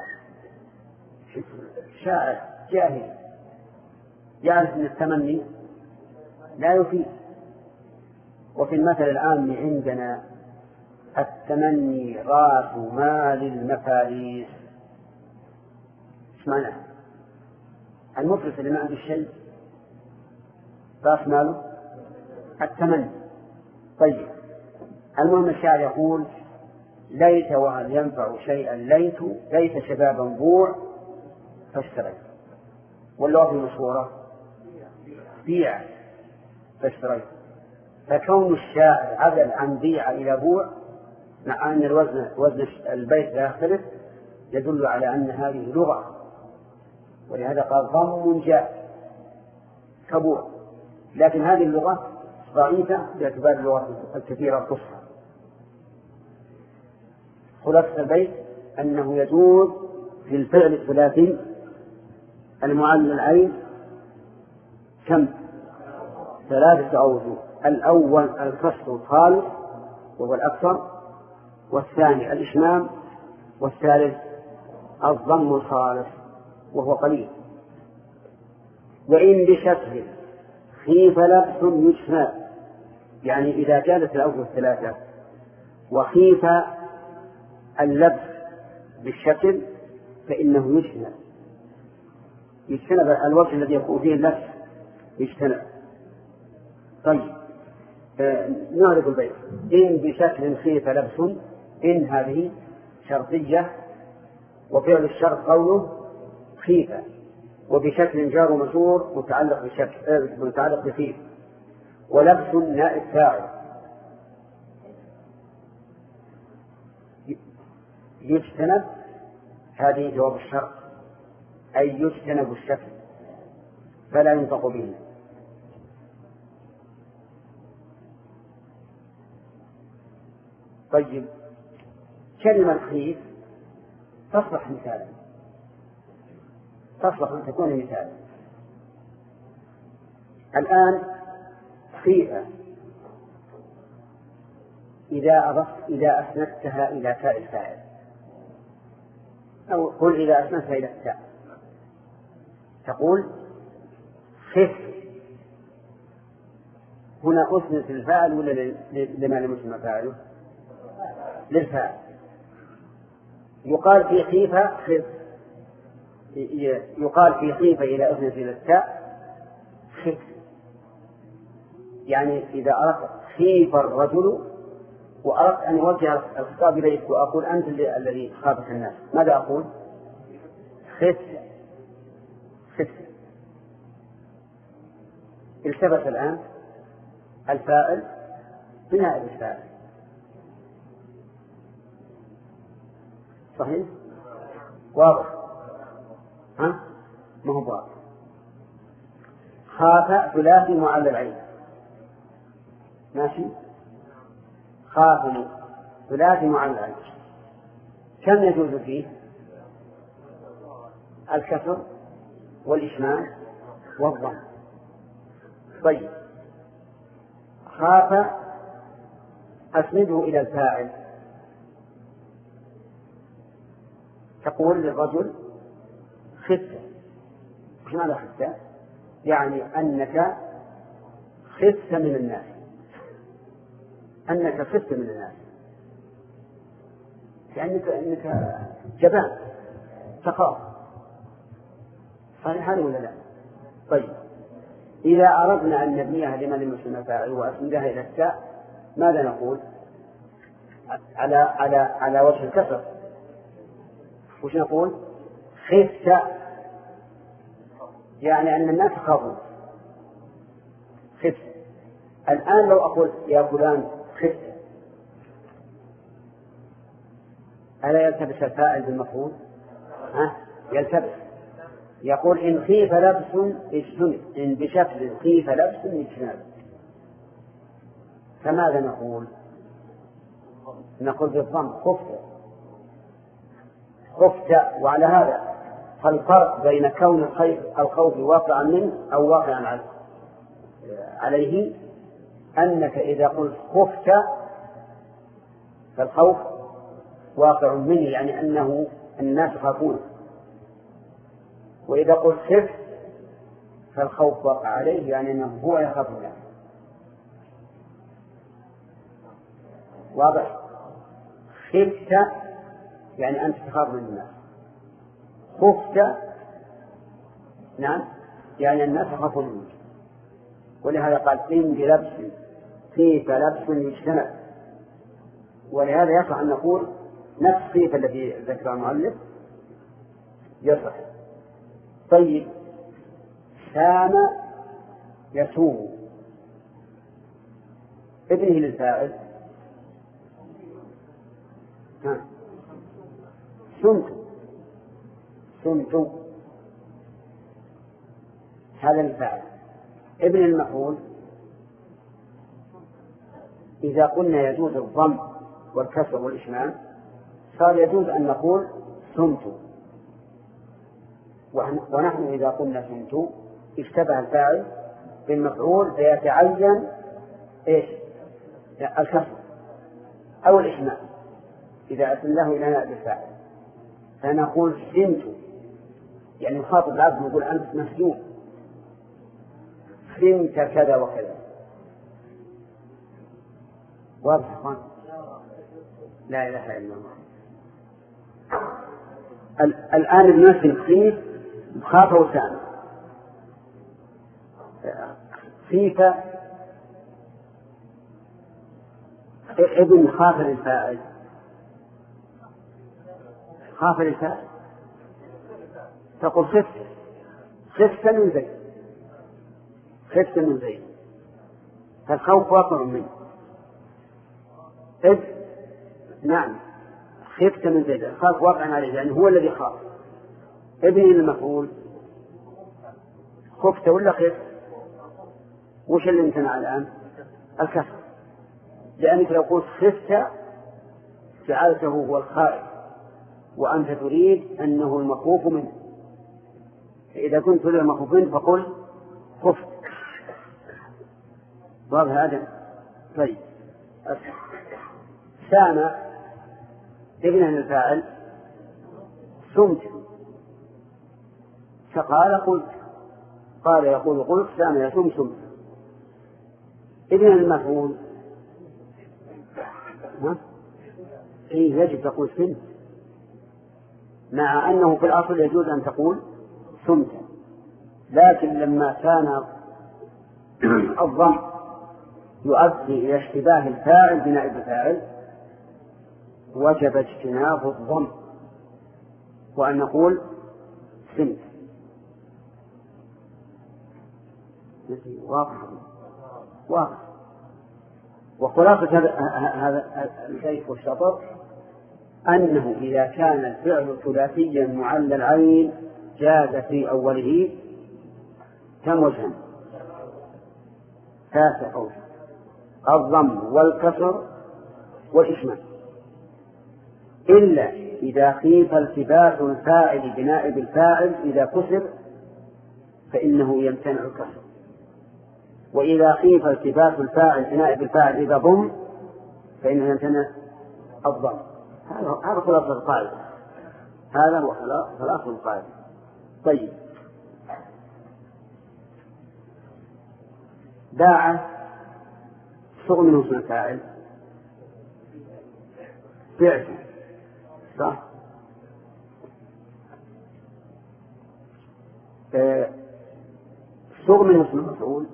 شاعر جاهل يعرف أن التمني لا يفيد. وفي المثل العام عندنا: التمني راس مال المفاريس. ايش معناه؟ المفلس اللي ما عنده شيء راس ماله التمني. طيب المهم الشاعر يقول: ليت وهل ينفع شيئا ليت شبابا بوع فاشتريت. واللغة المشهورة بيع فاشتريت. فكون الشاعر عدل عن بيع إلى بوع مع أن وزن البيت لا يختلف يدل على أن هذه لغة، ولهذا قال ضم جاء كبوع. لكن هذه اللغة ضعيفة باعتبار اللغة الكثيرة الفصحى. خلاصة البيت أنه يجوز في الفعل الثلاثي المعلل العين كم؟ 3 أوجه. الأول الكسر الخالص وهو الأكثر، والثاني الإشمام، والثالث الضم الخالص وهو قليل. وإن بشكل خيف لبس يجتنب، يعني إذا جازت الأوجه الثلاثة وخيف اللبس بالشكل فإنه يجتنب الوجه الذي يكون فيه اللبس يجتنب. طيب نعرف البيت. إن بشكل خيف لبس، إن هذه شرطية، وفعل الشرط قوله خيف، وبشكل جار ومجرور متعلق بخيف، ولبس نائب فاعل. يجتنب هذه جواب الشرط، أي يجتنب الشكل فلا ينطق به. طيب كلمة خيف تصلح مثالا، تصلح أن تكون مثالا. الآن خيفة إذا أسندتها إلى تاء الفاعل، أو قل إذا أسندتها إلى التاء تقول خف. هنا أسند الفاعل ولا لما لم يسمى فاعله؟ للفاعل. يقال في خيفة خف، يقال في خيفة إذا أسند إلى التاء خف. يعني إذا أردت خيف الرجل وأردت أن أوجه الخطاب إليك وأقول أنت الذي خافك الناس، ماذا أقول؟ خف. التبس الآن الفاعل بنائب الفاعل، صحيح؟ واضح؟ ها؟ ما هو واضح. خاف ثلاثي معلل العين، ماشي؟ خاف ثلاثي معلل العين كم يجوز فيه؟ الكسر والإشمام والضم. طيب خاف أسنده إلى الفاعل، تقول للرجل خفت. وش معنى خفت؟ يعني أنك خفت من الناس، أنك خفت من الناس، يعني أنك جبان تخاف. صحيح هذا ولا لا؟ طيب إذا أردنا أن نبنيها لمن لم يسمى فاعل وأسندها إلى التاء ماذا نقول؟ على وجه الكسر وش نقول؟ خفت، يعني أن الناس خافوا. خفت. الآن لو أقول يا فلان خفت، ألا يلتبس الفاعل بالمفعول؟ يلتبس. يقول إن خيف لبس اجتنب، إن بشكل خيف لبس اجتنب. فماذا نقول؟ نقول بالضم خفت. وعلى هذا فالفرق بين كون الخوف واقعا منه أو واقعا عليه أنك إذا قلت خفت فالخوف واقع منه، يعني أنه الناس خافون. وإذا قلت خفت فالخوف واقع عليه، يعني أنه هو يخاف الناس. واضح؟ خفت يعني أنت تخاف من الناس، خفت نعم يعني الناس يخافون منك. ولهذا قال إن بلبس خيف لبس يجتنب، ولهذا يصح أن نقول نفس خيف الذي ذكر المؤلف يصح. طيب سام يسوم، ابنه للفاعل سمت، هذا الفاعل. ابن المفعول إذا قلنا يجوز الضم والكسر والإشمام صار يجوز أن نقول سمت، ونحن إذا قلنا سمت اشتبه الفاعل بالمفعول فيتعين إيش؟ الكسر أو الإحماء إذا أسلناه إلى نائب الفاعل، فنقول سمت يعني نخاطب العبد نقول أنت مسجون، سمت كذا وكذا. واضح يا أخوان؟ لا إله إلا الله. الآن بنمثل خيف خاف وسام. خيف ابن خاف للفاعل، خاف للفاعل تقول خفت من زيد، خفت من زيد، فالخوف واقع منه. إذ نعم خفت من زيد، الخوف واقع عليه لأنه هو الذي خاف. ابن المفعول خفت ولا خفت؟ وش اللي امتنع الآن؟ الكسر، لأنك لو قلت خفت جعلته هو الخائف وأنت تريد أنه المخوف منه، فإذا كنت تريد المخوف منه فقل خفت. واضح هذا؟ طيب سام ابن الفاعل سمت، فقال قلت، قال يقول قلت، سام يسوم سمت. ابن المفعول إيه يجب تقول سمت، مع أنه في الأصل يجوز أن تقول سمت، لكن لما كان الضم يؤدي إلى اشتباه الفاعل بنائب الفاعل وجب اجتناب الضم وأن نقول سمت. واضح واضح. وخلاصة هذا الكيف والشطر أنه إذا كان الفعل ثلاثيا معل العين جاز في أوله كم وجها؟ ثلاثة أوجه: الضم والكسر والإشمال، إلا إذا خيف التباس الفاعل بنائب الفاعل إذا كسر فإنه يمتنع الكسر، وإذا خيف التباس الفاعل بنائب الفاعل إذا ضم فإنه يمتنع الضم. هذا خلاصة القاعدة، هذا هو خلاصة القاعدة. طيب باع صغر منه اسم الفاعل بعت، صح؟ صغر منه اسم المفعول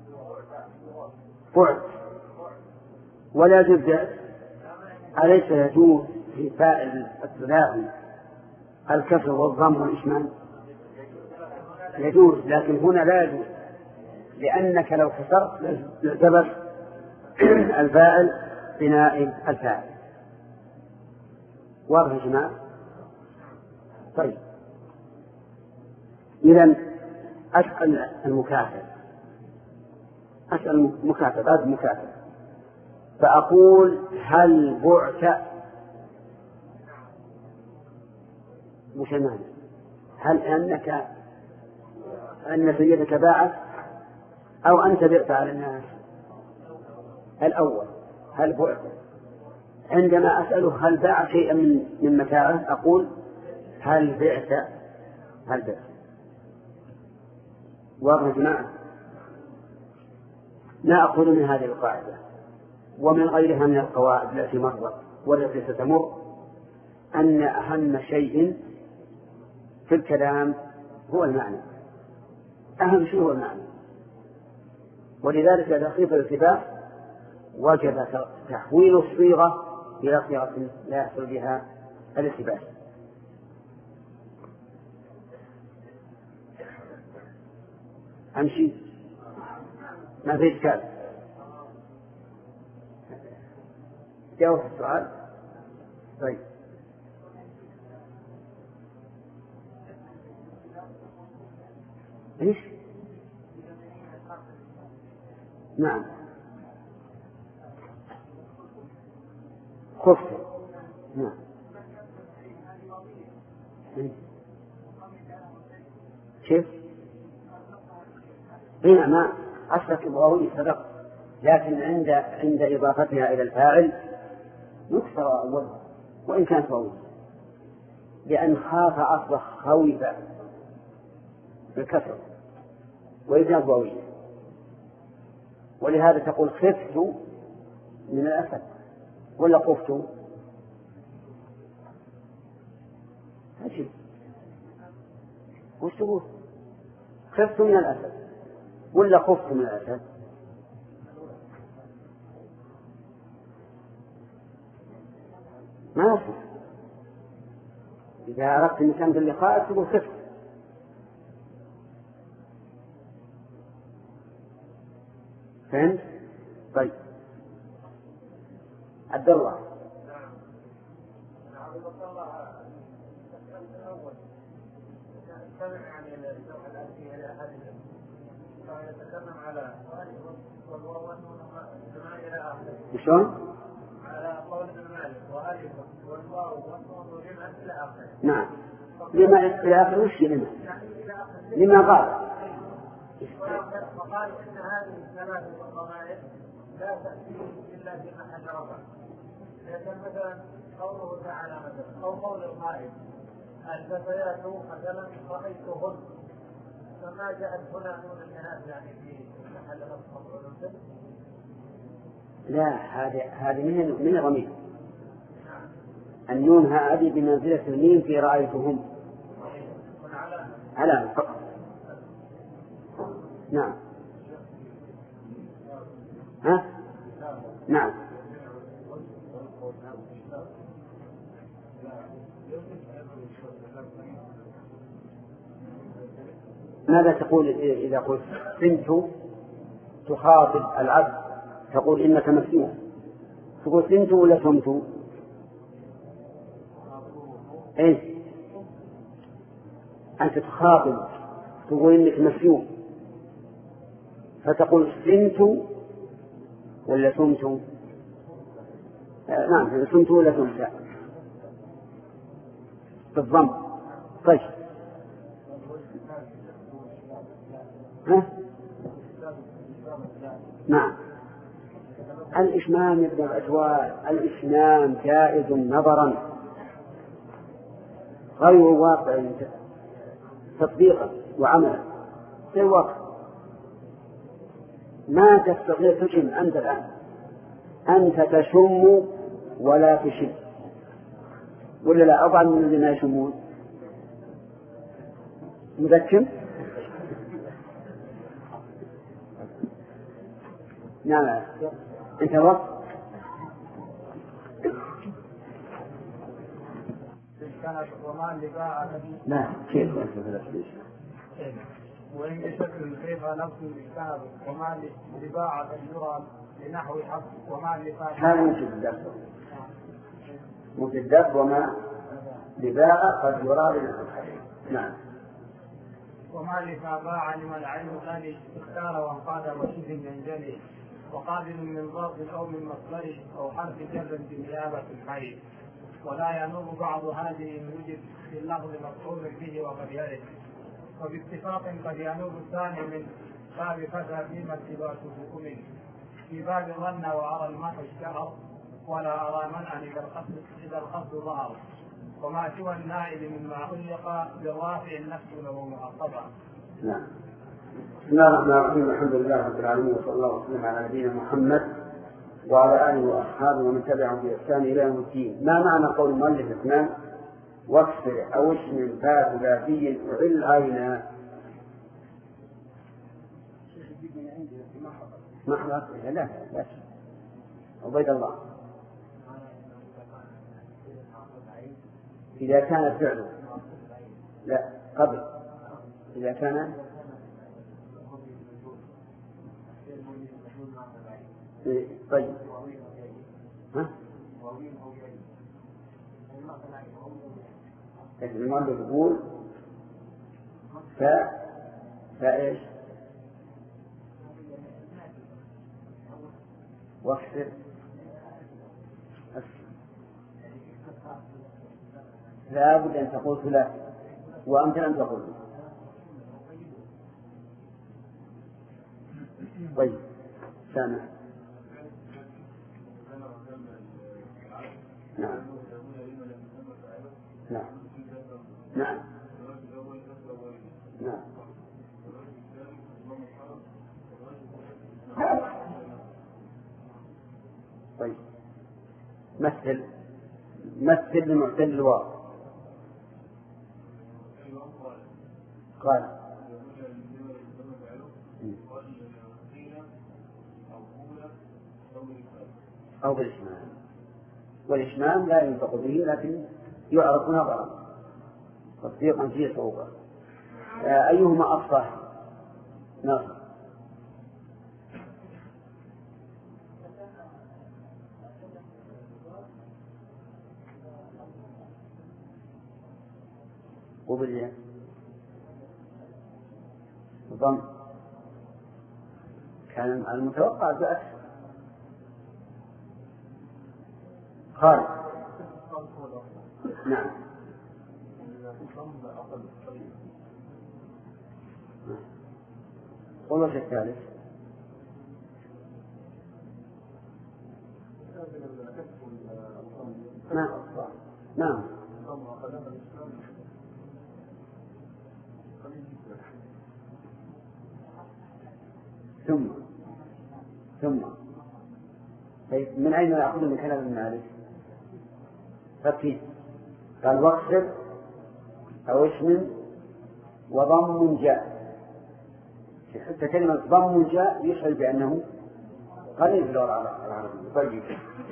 بعت ولا يجوز بعت. أليس يجوز في فاعل الثلاثي الكسر والضم والإشمال؟ يجوز، لكن هنا لا يجوز، لأنك لو كسرت لزبط الفاعل بنائب الفاعل. واضح يا جماعة؟ طيب إذن أسأل المكاتب، أسأل المكاتب فأقول هل بعت؟ مش معنى هل أن سيدك باعت أو أنت بعت على الناس؟ الأول هل بعت. عندما أسأله هل باع شيئا من متاعه أقول هل بعت. واضح يا جماعة؟ نأخذ من هذه القاعدة ومن غيرها من القواعد التي مرت والتي ستمر أن أهم شيء في الكلام هو المعنى، أهم شيء هو المعنى. ولذلك إذا خيف الالتباس وجب تحويل الصيغة إلى صيغة لا يحصل بها الالتباس. أمشي ما في إشكال. جاوب السؤال. طيب إيش؟ نعم خفت. نعم كيف؟ هنا ما أصلك الواوية سبق، لكن عند إضافتها إلى الفاعل يكسر أولها وإن كانت واوية، لأن خاف أصل خوف بالكسر وإن كانت واوية. ولهذا تقول خفت من الأسد ولا خفت؟ عجيب، وش تقول؟ خفت من الأسد ولا خفت من الأسد؟ ما أصل. إذا أردت أن تنزل اللقاء تقول خفت. فهمت؟ طيب عبد الله. يتكلم على شلون؟ على قول ابن مالك وألف والواو والنون جمعا إلى آخره. نعم. لما إلى آخره وش لما قال؟ وقال إن هذه الثلاث الضمائر لا تأتي إلا في محل رفع. لكن مثلا قوله تعالى مثلا أو قول القائل الفتيات مثلا رأيتهن، فما جاءت هنا نون الإناث يعني في محل رفع. لا، هذه من الضمير. النون هذه بمنزلة الميم في رأيتهم علامة فقط. نعم. ها؟ نعم. ماذا تقول إذا قلت سنت تخاطب العبد تقول إنك مسلوم؟ تقول سنت ولا سمت؟ إيه؟ أنت تخاطب تقول إنك مسلوم، فتقول سنت ولا سمت؟ نعم، سمت ولا سمت بالضم. طيب. ها؟ نعم. الإشمام ابن الأجوال، الإشمام جائز نظرا غير واقع تطبيقا وعملا، في الواقع ما تستطيع تشم أنت الآن، أنت تشم ولا تشم، ولا لا أضع من الذين يشمون مذكر؟ نعم. انت وقت وما اللي باع لا كيف وإن بشكل كيف نفس اجتهد وما اللي باع يرى لنحو حق وما اللي باع هذا مجدد وما لباع قد يرى لنحو حق. نعم. وما اللي باع لما العين ثاني اختار وانقاد وشبه ينجلي وقابل من ضرب أو من مصدر أو حرف جر بنيابة الحي، ولا ينوب بعض هذه إن وجد في اللفظ مفعول به وقد يرد، وباتفاق قد ينوب الثاني من باب فتى فيما التباسه منه في باب ظن وأرى الماء اشتهر ولا أرى منعا إذا القصد ظهر، وما سوى النائب مما علق بالرافع النفس له مؤقبا. نعم. بسم الله الرحمن الرحيم، الحمد لله رب العالمين، وصلى الله وسلم على نبينا محمد وعلى آله وأصحابه ومن تبعهم بإحسان إلى يوم الدين. ما معنى قول المؤلف اثنان واكسر أو اسم فاء ذاتي وعل عينا؟ ما حضرت؟ لا عبيد الله. إذا كان فعله لا قبل، إذا كان طيب. ها؟ المؤلف يقول فإيش؟ واكسر لا بد أن تقول ثلاث وأنت لم تقل. طيب سامع. نعم نعم نعم نعم. طيب مثل لمعتل الواو. قال أو بالإشمام، والإشمام لا ينطق به لكن يعرف نظرا تطبيقا فيه صعوبة. أيهما أفصح؟ نظر. وبالياء ضم كان المتوقع بأكثر. خالد. نعم. والوجه الثالث نعم نعم ثم طيب من أين يأخذ من كلام ابن مالك؟ فكيف قال واقصد أو اسم وضم جاء. حتى كلمة ضم جاء يشعر بأنه قليل في اللغة العربية. طيب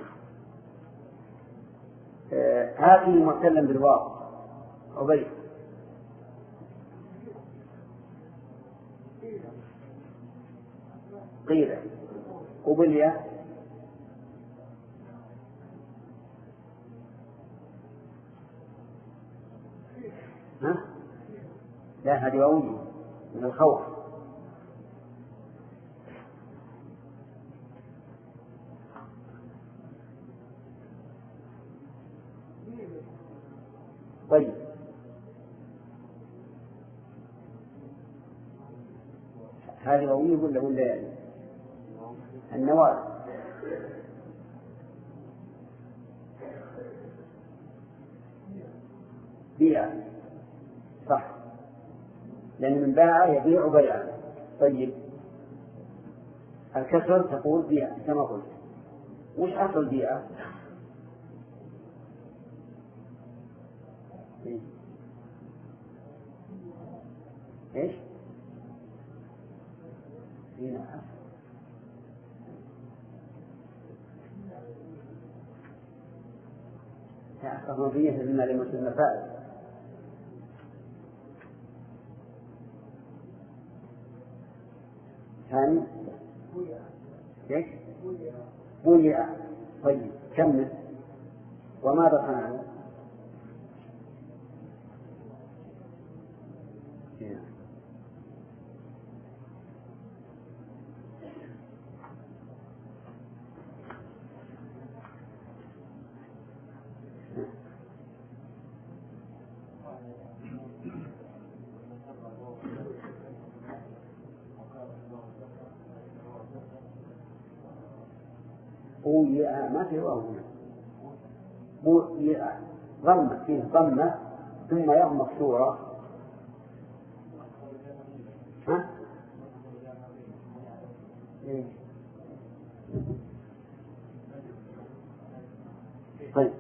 هذه معتلا بالواو أبي قيل وبالياء لا هذه واوية من الخوف. طيب هذه واوية ولا النوار؟ بيع صح، لأن من باع يبيع بيعا. طيب الكسر تقول بيع كما قلت. وش أصل بيع؟ إيش؟ هنا قضية المال المسلم فائدة. ثاني ايش؟ بويع. طيب كمل. وماذا صنعوا؟ بويع ما في واو هنا. بويع ضمة فيه ضمة ثم ياء مكسورة. ها؟ طيب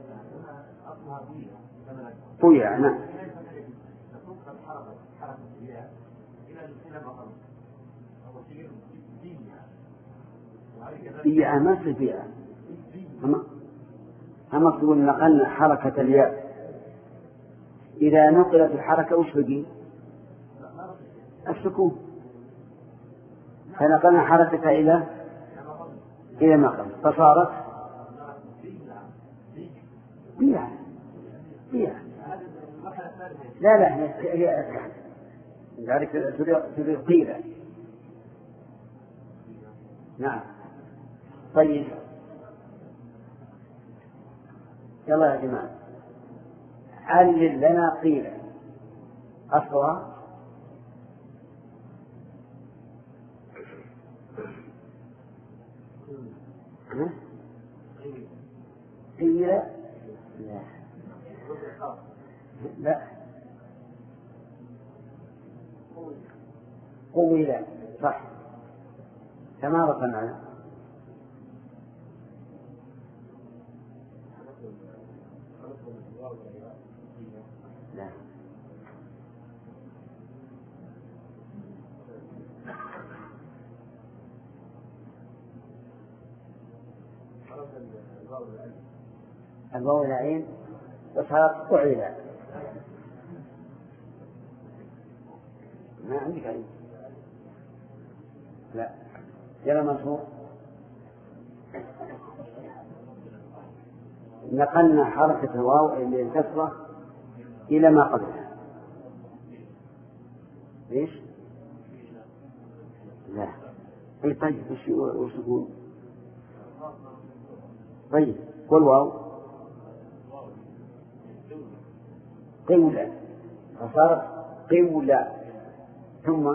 بويع نعم. بيئة ما في بيئة. هم تقول نقلنا حركة الياء. إذا نقلت الحركة وش بقي؟ السكون. فنقلنا حركة إلى نقل فصارت بيئة. لا هي أسهل ذلك تريد قيلة. نعم. طيب يلا يا جماعة علل لنا قيل أصلها قيل لا لا قوي صح كما رقمنا لا الواو العين وصارت قعيلة ما عندك عين لا يلا مصروف نقلنا حركة الواو إلى الكسرة إلى ما قبلها ليش؟ لا أي طيب وش يقول؟ طيب والواو قولة فصارت قولة ثم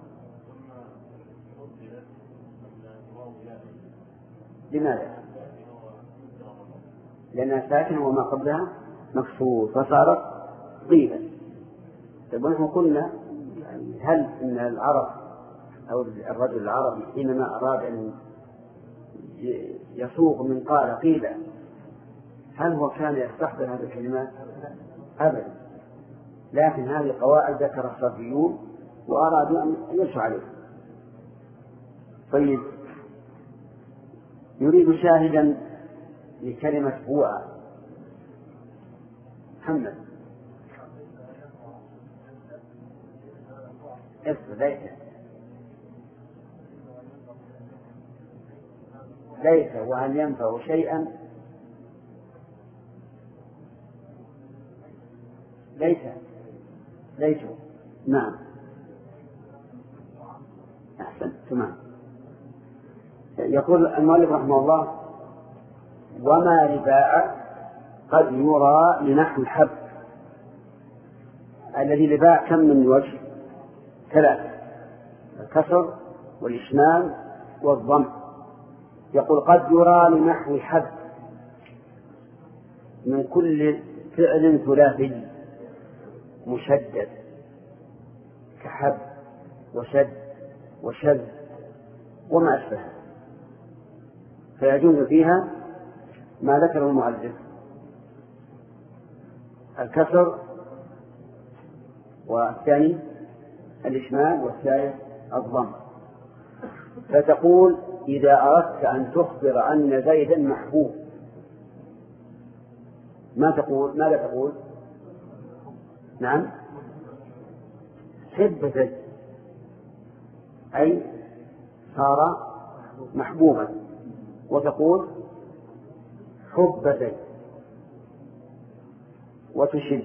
لماذا؟ لأنها ساكنة وما قبلها مكسور فصارت قيلة. طيب نحن قلنا يعني هل إن العرب أو الرجل العربي حينما أراد أن يسوق من قال قيلة هل هو كان يستحضر هذه الكلمات؟ أبدا، لكن هذه قواعد ذكر الصرفيون وأرادوا أن يمشوا عليها. طيب يريد شاهدا لكلمة بوعة محمد ليس وهل ينفع شيئا ليس نعم أحسن تمام. يقول المؤلف رحمه الله وما رباع قد يرى لنحو الحب. الذي رباع كم من وجه؟ ثلاثة: الكسر والإشمام والضم. يقول قد يرى لنحو حب من كل فعل ثلاثي مشدد كحب وشد وشذ وما أشبه، فيجوز فيها ما ذكر المؤلف: الكسر، والثاني الإشمال، والثالث الضم. فتقول إذا أردت أن تخبر أن زيدا محبوب ماذا تقول؟ نعم حب زيد، أي صار محبوبا، وتقول حب زيد وتشد.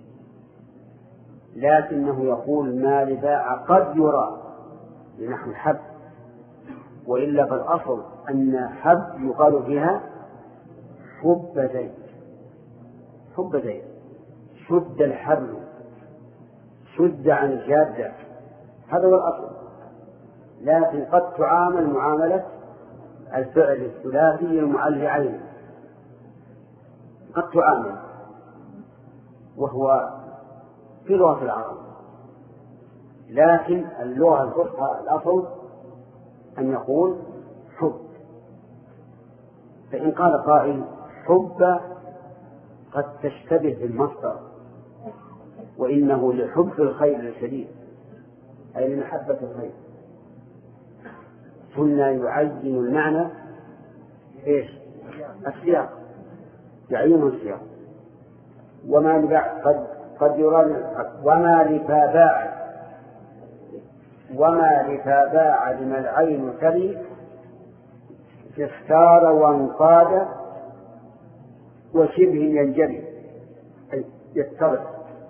لكنه يقول ما رباع قد يرى لنحو الحب، وإلا فالأصل أن حب يقال فيها حب زيد. حب زيد شد الحبل، شد عن الجادة، هذا هو الأصل. لكن قد تعامل معاملة الفعل الثلاثي المعل عين، قد تعامل، وهو في لغة العرب. لكن اللغة الفصحى الأصل أن يقول حب. فإن قال قائل حب قد تشتبه بالمصدر، وإنه لحب الخير الشديد، أي لمحبة الخير. كنا يعين المعنى إيش؟ السياق، يعين السياق. وما لباع قد يرى وما لتاباع لما العين تلي استار وانقاد وشبه ينجلي أي يترك.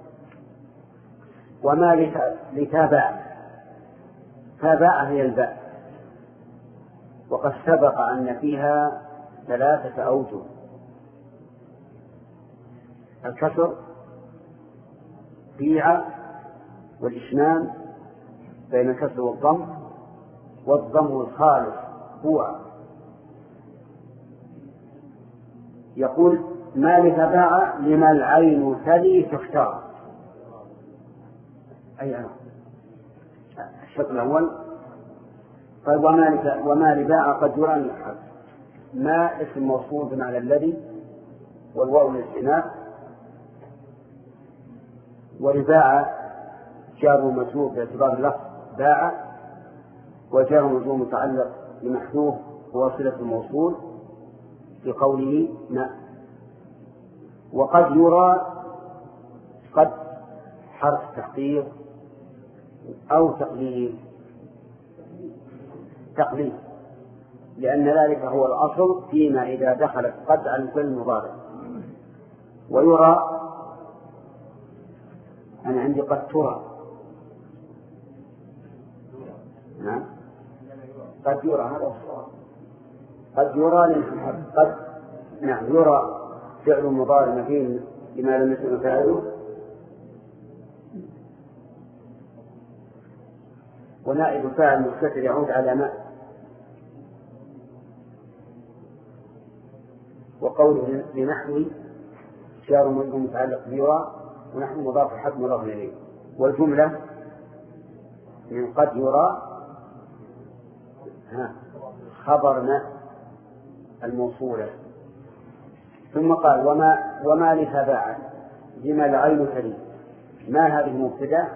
وما لتاباع، تاباع هي الباء، وقد سبق أن فيها 3 أوجه: الكسر بيع والإشمام بين الكسر والضم، والضم الخالص هو. يقول مالك باع لما العين تلي تختار. أي الشطر الأول. طيب ومالك باع قد يرى الحق، ما اسم موصول على الذي والواو للاستئناف، ولباع جار ومجرور باعتبار اللفظ باع، وجار ومجرور متعلق بمحذوف وصلة الموصول في قوله ما. وقد يرى قد حرف تحقيق أو تقليل، لأن ذلك هو الأصل فيما إذا دخلت قد على الفعل المضارع. ويرى أنا عندي قد ترى، نعم قد يرى، هذا الصواب. قد يرى قد نعم يرى فعل مضارع مبين لما لم يكن فاعله، ونائب فاعل مستتر يعود على ما. وقوله لنحو جار ومجرور متعلق بيرى، ونحن مضاف حق مضاف إليه. والجملة من قد يرى خبرنا الموصولة. ثم قال وما لتباع لما العين تلي. ما هذه مبتدأ،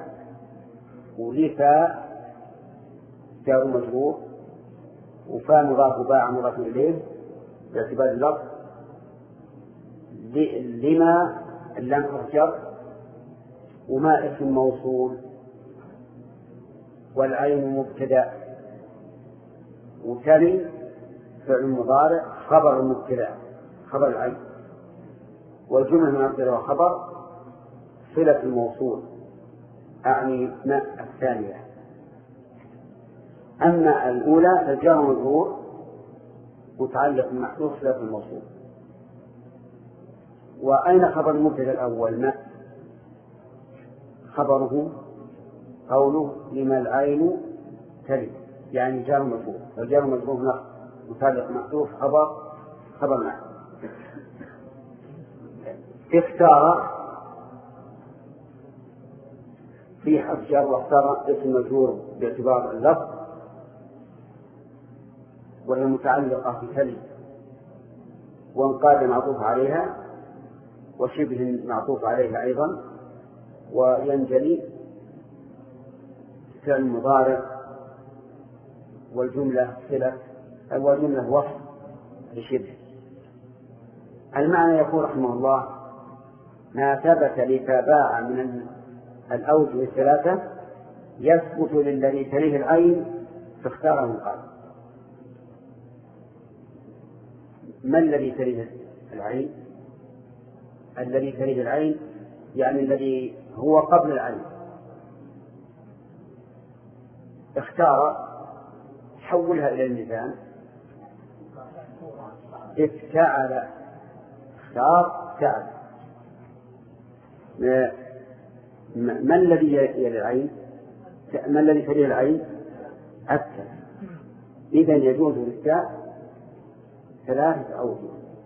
ولفا جار مجرور، وفا مضاف باع مضاف إليه باعتبار اللفظ. لما اللام ترجر، وما اسم موصول، والعين مبتدأ، وتلي فعل مضارع خبر المبتدأ خبر العين، والجملة من مبتدأ وخبر صلة الموصول أعني ما الثانية. أما الأولى فالجار مجرور متعلق بمحذوف صلة الموصول. وأين خبر المبتدأ الأول؟ ما خبره قوله لما العين تلي، يعني جار مجرور، والجار مجرور متعلق محذوف خبر ما. اختار في حرف جار، واختار اسم مجرور باعتبار اللفظ، وهي متعلقة بتلي، وانقاد معطوف عليها وشبه معطوف عليها أيضا، وينجلي فعل مضارع، والجملة صلة، والجملة وصف لشبه. المعنى يقول رحمه الله ما ثبت لتباع من الأوجه الثلاثة يثبت للذي تليه العين فاختاره قال. ما الذي تليه العين؟ الذي تليه العين يعني الذي هو قبل العين. اختار حولها إلى الميزان، افتعل اختار فعل. ما الذي يلي العين؟ ما الذي تليه العين؟ التاء. إذا يجوز للتاء ثلاثة أوجه.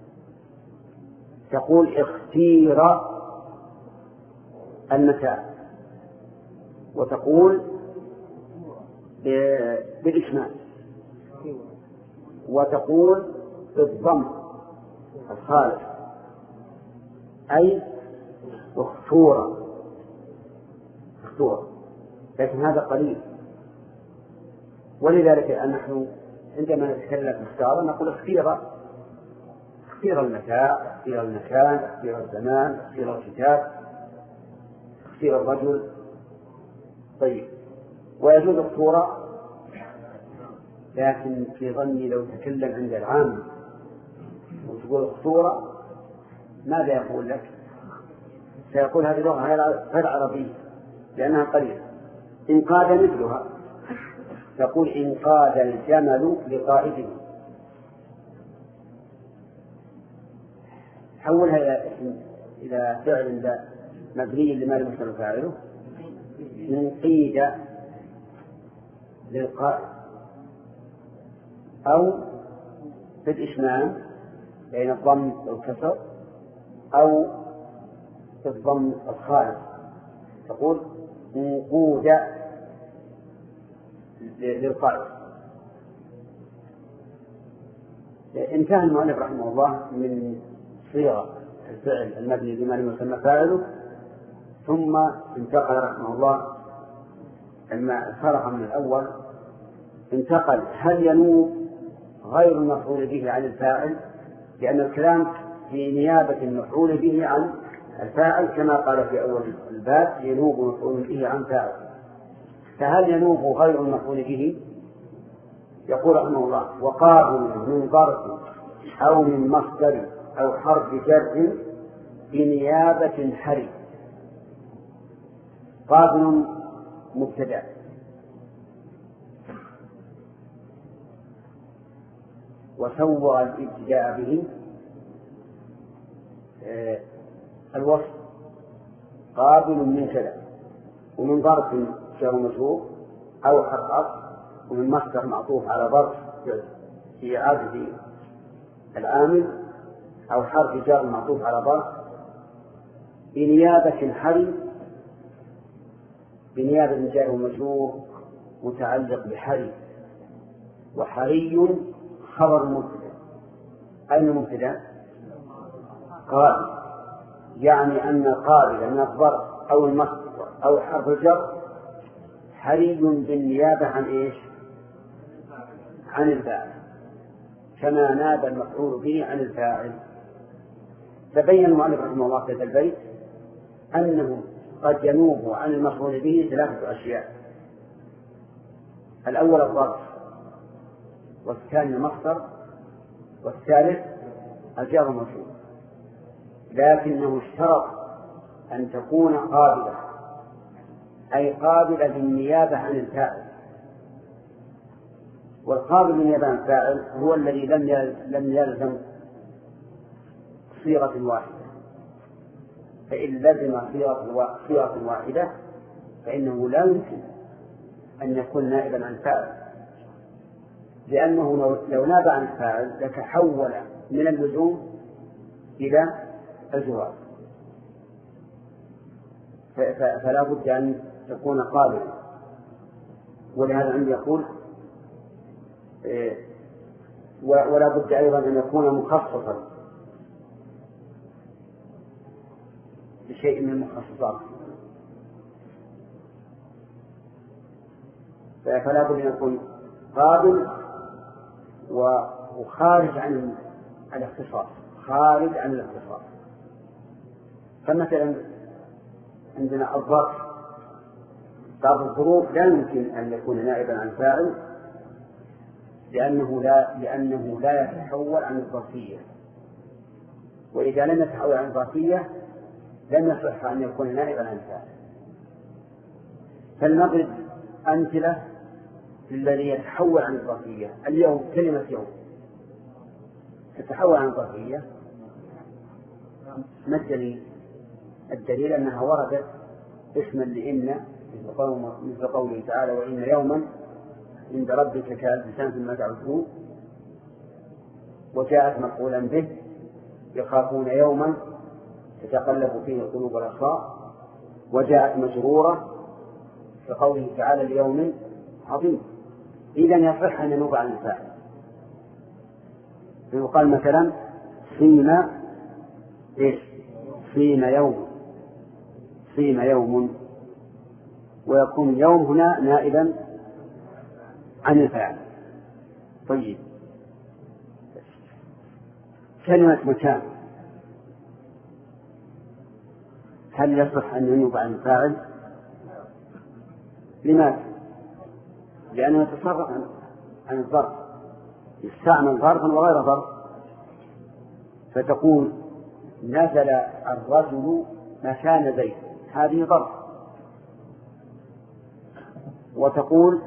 تقول اختير المكان، وتقول بالإشمال، وتقول بالضم الخالص أي اختورة، لكن هذا قليل. ولذلك نحن عندما نتكلم اختار نقول اختير المتاع، اختير المكان، اختير الزمان، اختير الكتاب، اختير الرجل. طيب، ويجوز الصورة، لكن في ظني لو تكلم عند العام وتقول الصورة ماذا يقول لك؟ سيقول هذه لغة غير عربية لأنها قليلة. انقاد مثلها، تقول انقاد الجمل لقائده، حولها إلى فعل لا مبني لما لم يسمى فاعله إن قيد للقائل أو بالإشمام بين الضم والكسر أو بالضم الخالص، تقول انقود للقائل. انتهى المؤلف رحمه الله من صيغة الفعل المبني لما لم يسمى فاعله، ثم انتقل رحمه الله لما فرغ من الأول انتقل هل ينوب غير المفعول به عن الفاعل، لأن الكلام في نيابة المفعول به عن الفاعل كما قال في أول الباب ينوب مفعول به عن فاعل، فهل ينوب غير المفعول به؟ يقول رحمه الله وقابل من ظرف أو من مصدر أو حرف جر بنيابة حري. قابل مبتدأ وسوى الابتداء به الوصف قابل من كذا، ومن ظرف جر مجرور أو حرف عطف، ومن مصدر معطوف على ظرف في عاده العامل أو حرف جر معطوف على ظرف بنيابة حري. بنيابة جار ومجرور متعلق بحري، وحري خبر مبتدأ. أين المبتدأ؟ قابل، يعني أن قابل من الظرف أو المصدر أو حرف الجر حري بالنيابة عن إيش؟ عن الفاعل، كما ناب المفعول به عن الفاعل. تبين المؤلف رحمه الله في هذا البيت أنه قد ينوب عن المفعول به ثلاثة أشياء: الأول الظرف، والثاني المصدر، والثالث الجار والمجرور، لكنه اشترط أن تكون قابلة، أي قابلة بالنيابة عن الفاعل. والقابل بالنيابة عن الفاعل هو الذي لم يلزم صيغة واحدة، فإن لزم صيغة واحدة فإنه لا يمكن أن يكون نائبا عن الفاعل، لأنه لو ناب عن الفاعل لتحول من اللزوم إلى الجواز، فلا بد أن تكون قابلة. ولهذا عندي يقول ولا بد أيضا أن يكون مخصصا بشيء من المخصصات، فلا بد أن يكون قابل وخارج عن الاختصاص، خارج عن الاختصاص. فمثلا عندنا الظرف، بعض الظروف لا يمكن أن يكون نائبا عن فاعل لأنه لا يتحول عن الظرفية، وإذا لم يتحول عن الظرفية لم يصح أن يكون نائبا عن فاعل. فلنضرب أمثلة للذي يتحول عن الظرفية. اليوم، كلمة يوم تتحول عن الظرفية، ما الدليل؟ الدليل أنها وردت اسما لإن، مثل قوله تعالى وإن يوما عند ربك كألف سنة مما تعدون، وجاءت مفعولا به يخافون يوما تتقلب فيه القلوب والأبصار، وجاءت مجرورة كقوله تعالى ليوم عظيم. إذن يصح أن ينوب عن الفاعل، فيقال مثلا صيم يوم، ويكون يوم هنا نائبا عن الفاعل. طيب، كلمة مكان هل يصح أن ينوب عن الفاعل؟ لماذا؟ لأنه يتصرف عن الظرف، يستعمل ظرفا وغير ظرف، فتقول نزل الرجل مكان زيد، هذه ظرف. وتقول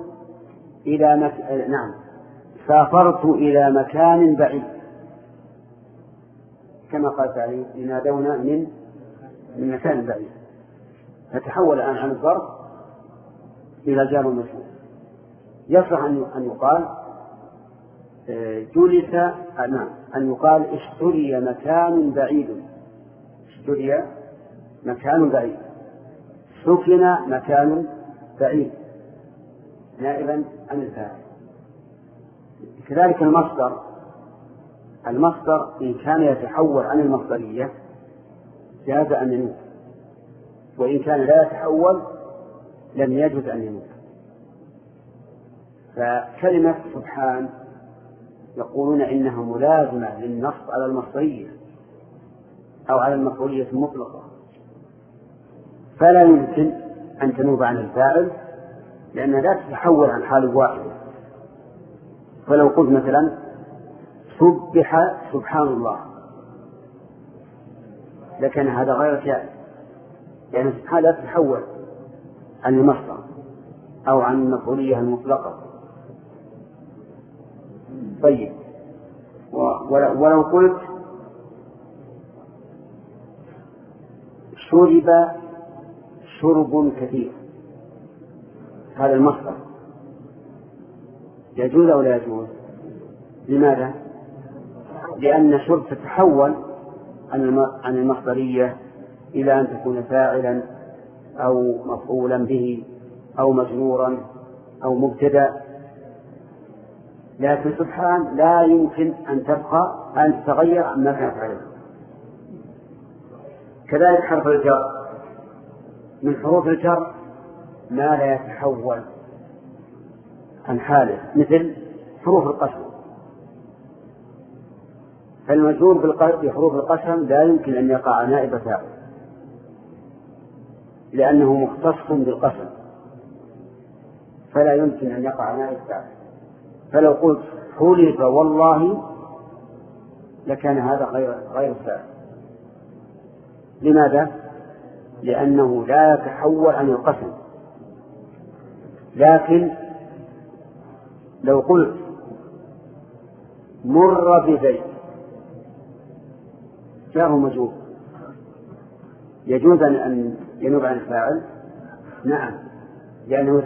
سافرت إلى مكان بعيد، كما قال تعالى ينادون من مكان بعيد. فتحول الآن عن الظرف إلى جار ومجرور. يصح أن يقال جلس، نعم، أن يقال اشتري مكان بعيد، اشتري مكان بعيد، سكن مكان بعيد، نائبا عن الفاعل. كذلك المصدر إن كان يتحول عن المصدرية جاز أن ينوب، وإن كان لا يتحول لم يجوز أن ينوب. فكلمة سبحان يقولون إنها ملازمة للنصب على المصدرية أو على المفعولية المطلقة، فلا يمكن أن تنوب عن الفاعل لأنها لا تتحول عن حال واحدة. فلو قلت مثلا سبح سبحان الله لكن هذا غير جائز، يعني سبحان لا تتحول عن المصدر أو عن المفعولية المطلقة. طيب، ولو قلت شرب شرب كثير، هذا المصدر يجوز أو لا يجوز؟ لماذا؟ لأن شرب تتحول عن المصدرية إلى أن تكون فاعلا أو مفعولا به أو مجرورا أو مبتدأ، لكن سبحان لا يمكن أن تبقى أن تتغير عما كانت عليه. كذلك حرف الجر من حروف الجر ما لا يتحول عن حاله، مثل حروف القسم. فالمجرور بحروف القسم لا يمكن أن يقع نائب فاعل لأنه مختص بالقسم، فلا يمكن أن يقع نائب فاعل. فلو قلت حلف والله لكان هذا غير فاعل. لماذا؟ لأنه لا يتحول عن القسم. لكن لو قلت مر بزيد جار مجرور يجوز أن ينوب عن الفاعل؟ نعم، لأنه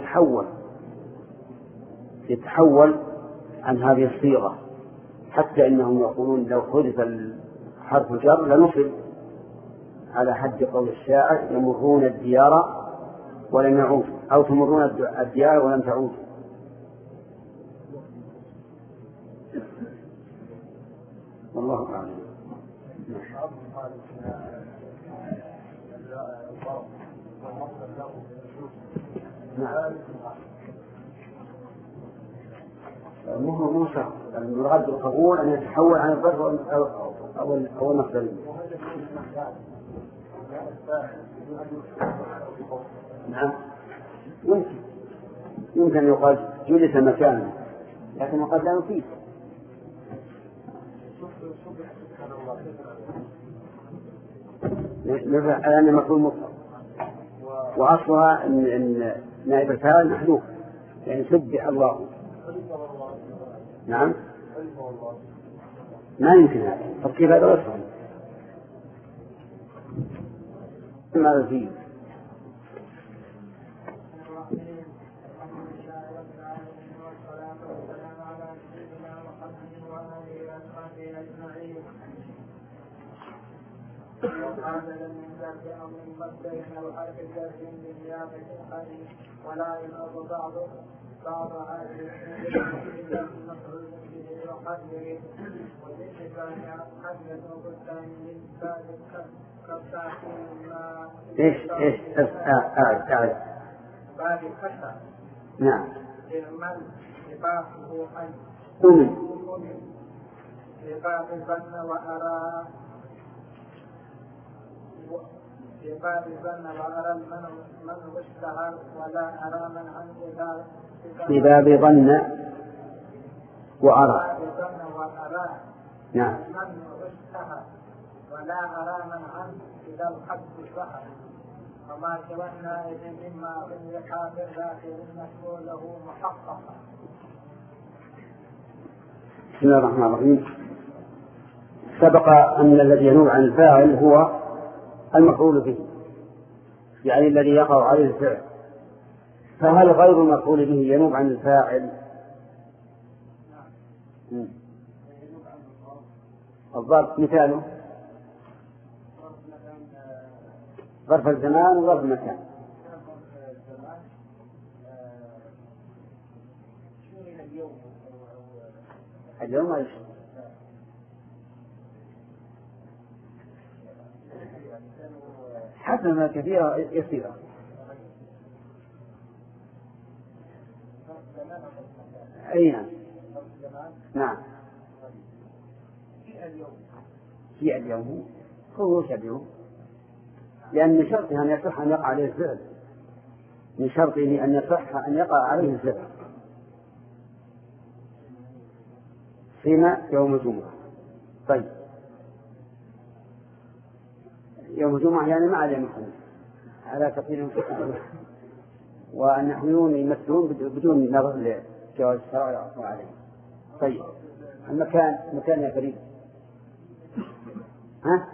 يتحول عن هذه الصيغة، حتى إنهم يقولون لو حذف حرف الجر لنصب على حد قول الشاعر يمرون الديار ولم يعودوا، أو تمرون الديار ولم تعودوا. والله أعلم. نعم. مو شرط، المراد بالقبول أن يتحول عن الظرف أو المصدر. نعم، يمكن أن يقال جلس مكانه، لكن قد لا يفيد. على أن المفعول مطلق، وأصلها إن نائب الفاعل محذوف، يعني سبح الله. نعم، ما يمكن هذا تركيب، هذا وصف ماذا فيه. ولا ينقض بعض هذه إلا من مفعول به وقدره والاتفاق حدث وبستان للباب كالتعقيل ما ايش أعد باب الفتح. نعم. إعمل لبابه حي لباب الظن وأرى لباب الظن وأرى من اشتهر ولا أرى من عنه لباب ظن وأرى. نعم. من اشتهر ولا أرى من عنه إذا الحد ظهر وما سوى النائب مما غلق بالذاكر المشهور له محققا. بسم الله الرحمن الرحيم. سبق أن الذي ينوب عن الفاعل هو المفعول به، يعني الذي يقع عليه الفعل. فهل غير المفعول به ينوب عن الفاعل؟ الظرف مثاله ظرف الزمان وظرف المكان. اليوم ايش؟ حسنة كثيرة يسيرة. أي نعم. في اليوم هو اليوم، لأن من شرطه أن يصح أن يقع عليه الفعل، من شرطه أن يصح أن يقع عليه الفعل. فيما يوم الجمعة. طيب يوم الجمعة يعني ما عليه محمد على تقدير والنحويون يمثلون بدون نظر لجواز الشرع عليه. طيب المكان يا فريد ها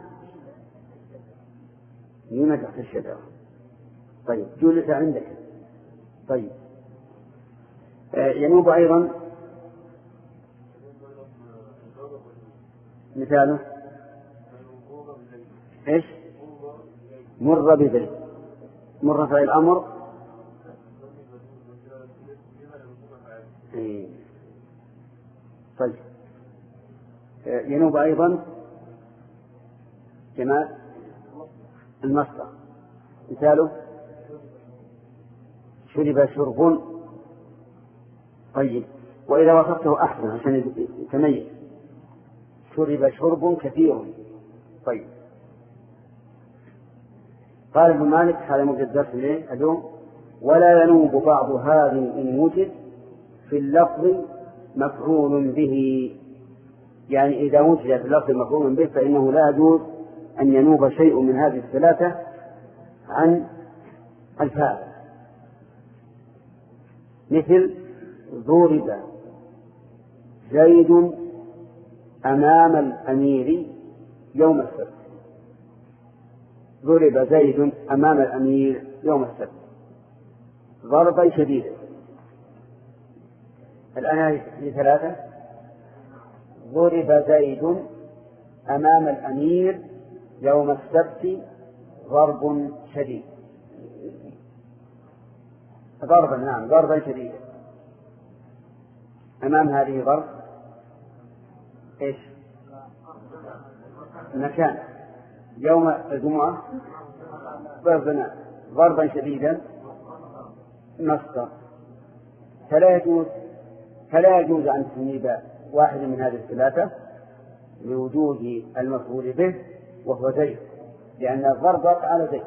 لما تحت الشجرة. طيب جلس عندك. طيب ينوب أيضا مثاله إيش؟ مر بذلك. مر فعل الأمر. طيب ينوب أيضا جمال المصدر. مثاله شرب شرب. طيب وإذا وصفته أحسن عشان يتميز. شرب شرب كثير. طيب قال ابن مالك هذا موجود الدرس اليوم: ولا ينوب بعض هذه إن وجد في اللفظ مفعول به. يعني إذا وجد في اللفظ مفعول به فإنه لا يجوز أن ينوب شيء من هذه الثلاثة عن الفاعل. مثل ضرب زيد أمام الأمير يوم السبت. ضرب زيد أمام الأمير يوم السبت ضربا شديدا. الآن في ثلاثة: ضرب زيد أمام الأمير يوم السبت ضرب شديد. ضربا نعم ضربا شديدا. أمام هذه ضرب إيش؟ مكان. يوم الجمعة ضربا شديدا مصدر. فلا يجوز أن تنيب واحد من هذه الثلاثة لوجود المفعول به وهو زيد، لأن الضرب على زيد.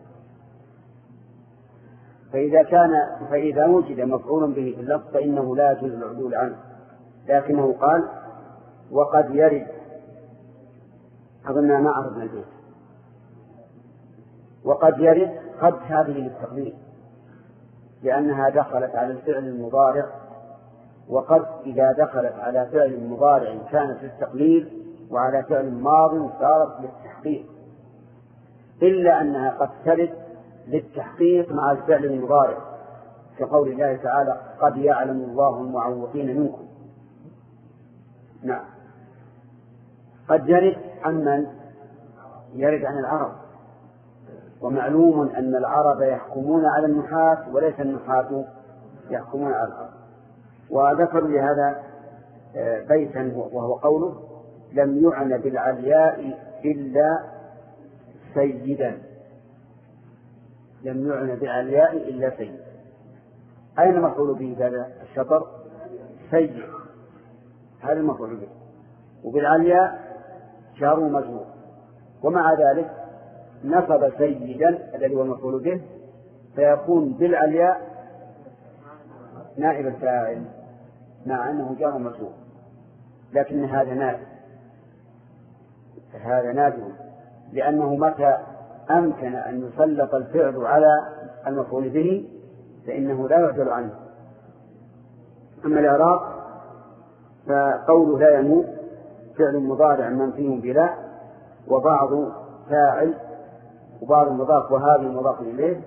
فإذا وجد مفعول به في اللفظ فإنه لا يجوز العدول عنه. لكنه قال: وقد يرد. أظننا ما عرفنا البيت. وقد يرد قد هذه للتقليل، لأنها دخلت على الفعل المضارع، وقد إذا دخلت على فعل مضارع كانت للتقليل، وعلى فعل ماض صارت للتحقيق، إلا أنها قد ترد للتحقيق مع الفعل المضارع، كقول الله تعالى: قد يعلم الله المعوقين منكم. نعم. قد يرد عن من؟ يرد عن العرب، ومعلوم أن العرب يحكمون على النحاة وليس النحاة يحكمون على العرب. وذكروا لهذا بيتا وهو قوله: لم يعنى بالعلياء إلا سيدا. لم يعنى بالعلياء إلا سيد. أين مفعول به هذا الشطر؟ سيد. هذا المفعول به. وبالعلياء جار ومجرور، ومع ذلك نصب سيدا الذي هو المفعول به، فيكون بالعلياء نائب الفاعل مع أنه جار ومجرور، لكن هذا نادر، لأنه متى أمكن أن يسلط الفعل على المفعول به فإنه لا يعدل عنه. أما الإعراب فقوله لا ينوب فعل مضارع منفي بلا، وبعض فاعل وبعض المضاف وهذا المضاف إليه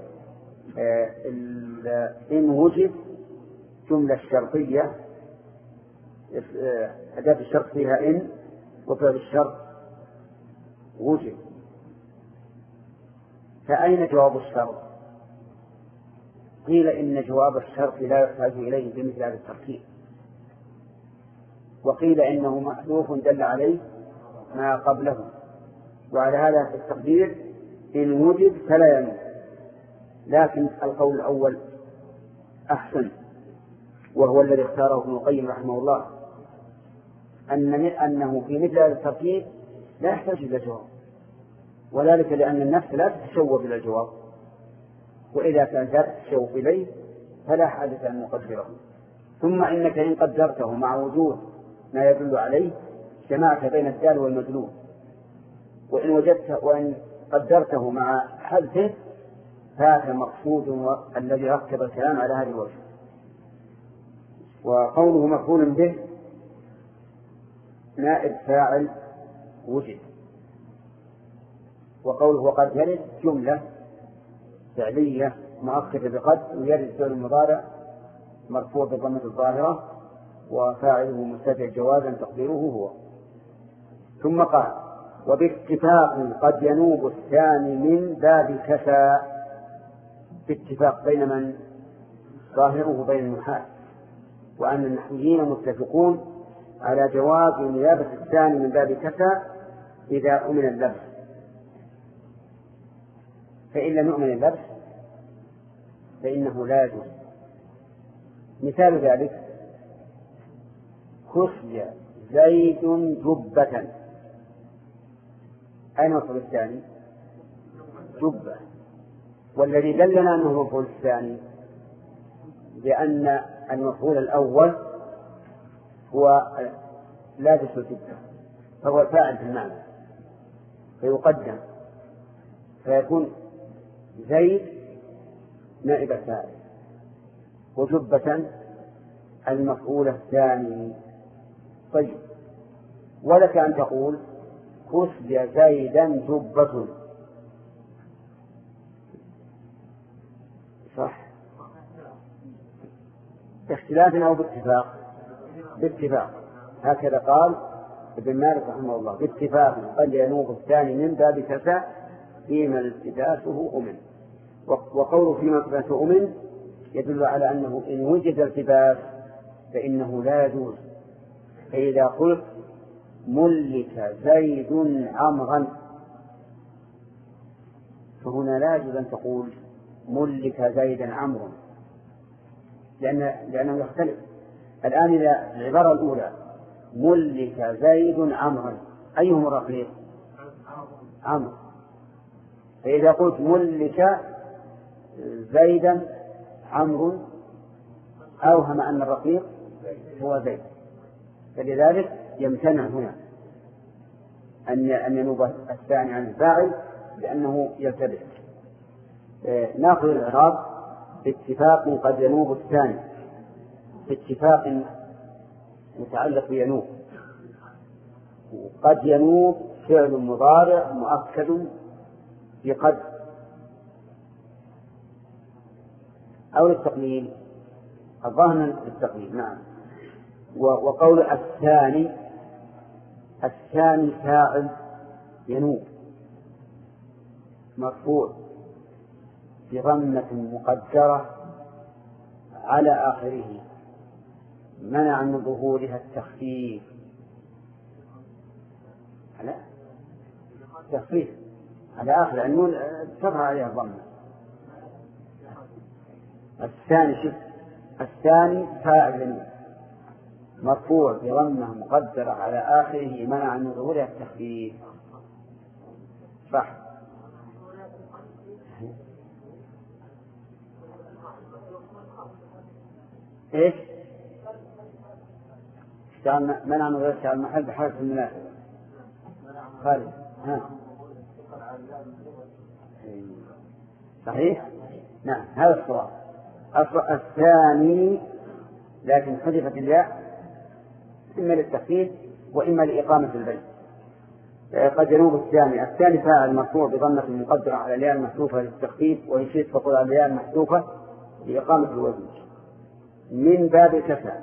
إن وجد جملة شرطية أداة الشرط فيها إن وفعل الشرط وجد. فأين جواب الشرط؟ قيل إن جواب الشرط لا يحتاج إليه بمثل هذا التركيب، وقيل إنه محذوف دل عليه ما قبله، وعلى هذا التقدير إن وجد فلا ينوب. لكن القول الأول أحسن، وهو الذي اختاره ابن القيم رحمه الله، أنه في مثل هذا التركيب لا يحتاج إلى جواب، وذلك لأن النفس لا تتشوف إلى الجواب، وإذا كانت لا تتشوف إليه فلا حاجة أن نقدره. ثم إنك إن قدرته مع وجود ما يدل عليه جمعت بين الدال والمدلول، وإن قدرته مع حذفه فات مقصود الذي ركب الكلام على هذا الوجه. وقوله مفعول به نائب فاعل وجد، وقوله وقد يرد جملة فعلية مؤكدة بقد، ويرد فعل المضارع مرفوع بالضمة الظاهرة وفاعله مستتر جوازا تقديره هو. ثم قال وباتفاق قد ينوب الثاني من باب كفى، باتفاق بين من ظاهره بين النحاة، وأن النحويين متفقون على جواز نيابة الثاني من باب كفى إذا أمن اللبس، فإن لم يؤمن اللبس فإنه لا يجوز. مثال ذلك كسي زيد جبة، أين مفعول الثاني؟ جبة، والذي دلنا أنه مفعول الثاني لأن المفعول الأول هو لابس الجبة فهو فاعل في المعنى فيقدم، فيكون زيد نائب الفاعل، وجبة المفعول الثاني. طيب، ولك أن تقول كسي زيدا جبة، صح؟ باختلاف أو باتفاق؟ باتفاق، هكذا قال ابن مالك رحمه الله، باتفاق قد ينوب الثاني من باب كفى فيما التباسه أمن. وقوله فيما التباسه أمن يدل على أنه إن وجد التباس فإنه لا يجوز. فإذا قلت ملك زيد عمرا فهنا لا يجوز أن تقول ملك زيدا عمرا، لأنه يختلف. الآن إذا العبارة الأولى ملك زيد عمرا أيهم الرقيق؟ عمرو. فإذا قلت ملك زيدا عمرو أوهم أن الرقيق هو زيد، فلذلك يمتنع هنا أن ينوب الثاني عن الفاعل لأنه يلتبس. ناخذ الإعراب باتفاق قد ينوب الثاني، باتفاق متعلق بينوب، قد ينوب فعل مضارع مؤكد بقد أو للتقليل، الظاهر للتقليل. نعم. وقول الثاني فاعل ينوب مرفوع بضمة مقدرة على آخره منع من ظهورها التخفيف. على تخفيف على آخر النون تظهر عليها الضمة. الثاني فاعل ينوب مرفوع بضمة مقدرة على آخره منع من ظهورها التخفيف. صح. إيش؟ منع من ظهورها المحل بحرف المناسب. خالد. ها. صحيح؟ نعم، هذا الصواب. الثاني لكن حذفت الياء إما للتخفيف وإما لإقامة البيت، قد ينوب الثاني فاعل مرفوع بضمة مقدرة على الياء المحذوفة للتخفيف، وإن شئت فقل على الياء المحذوفة لإقامة الوزن. من باب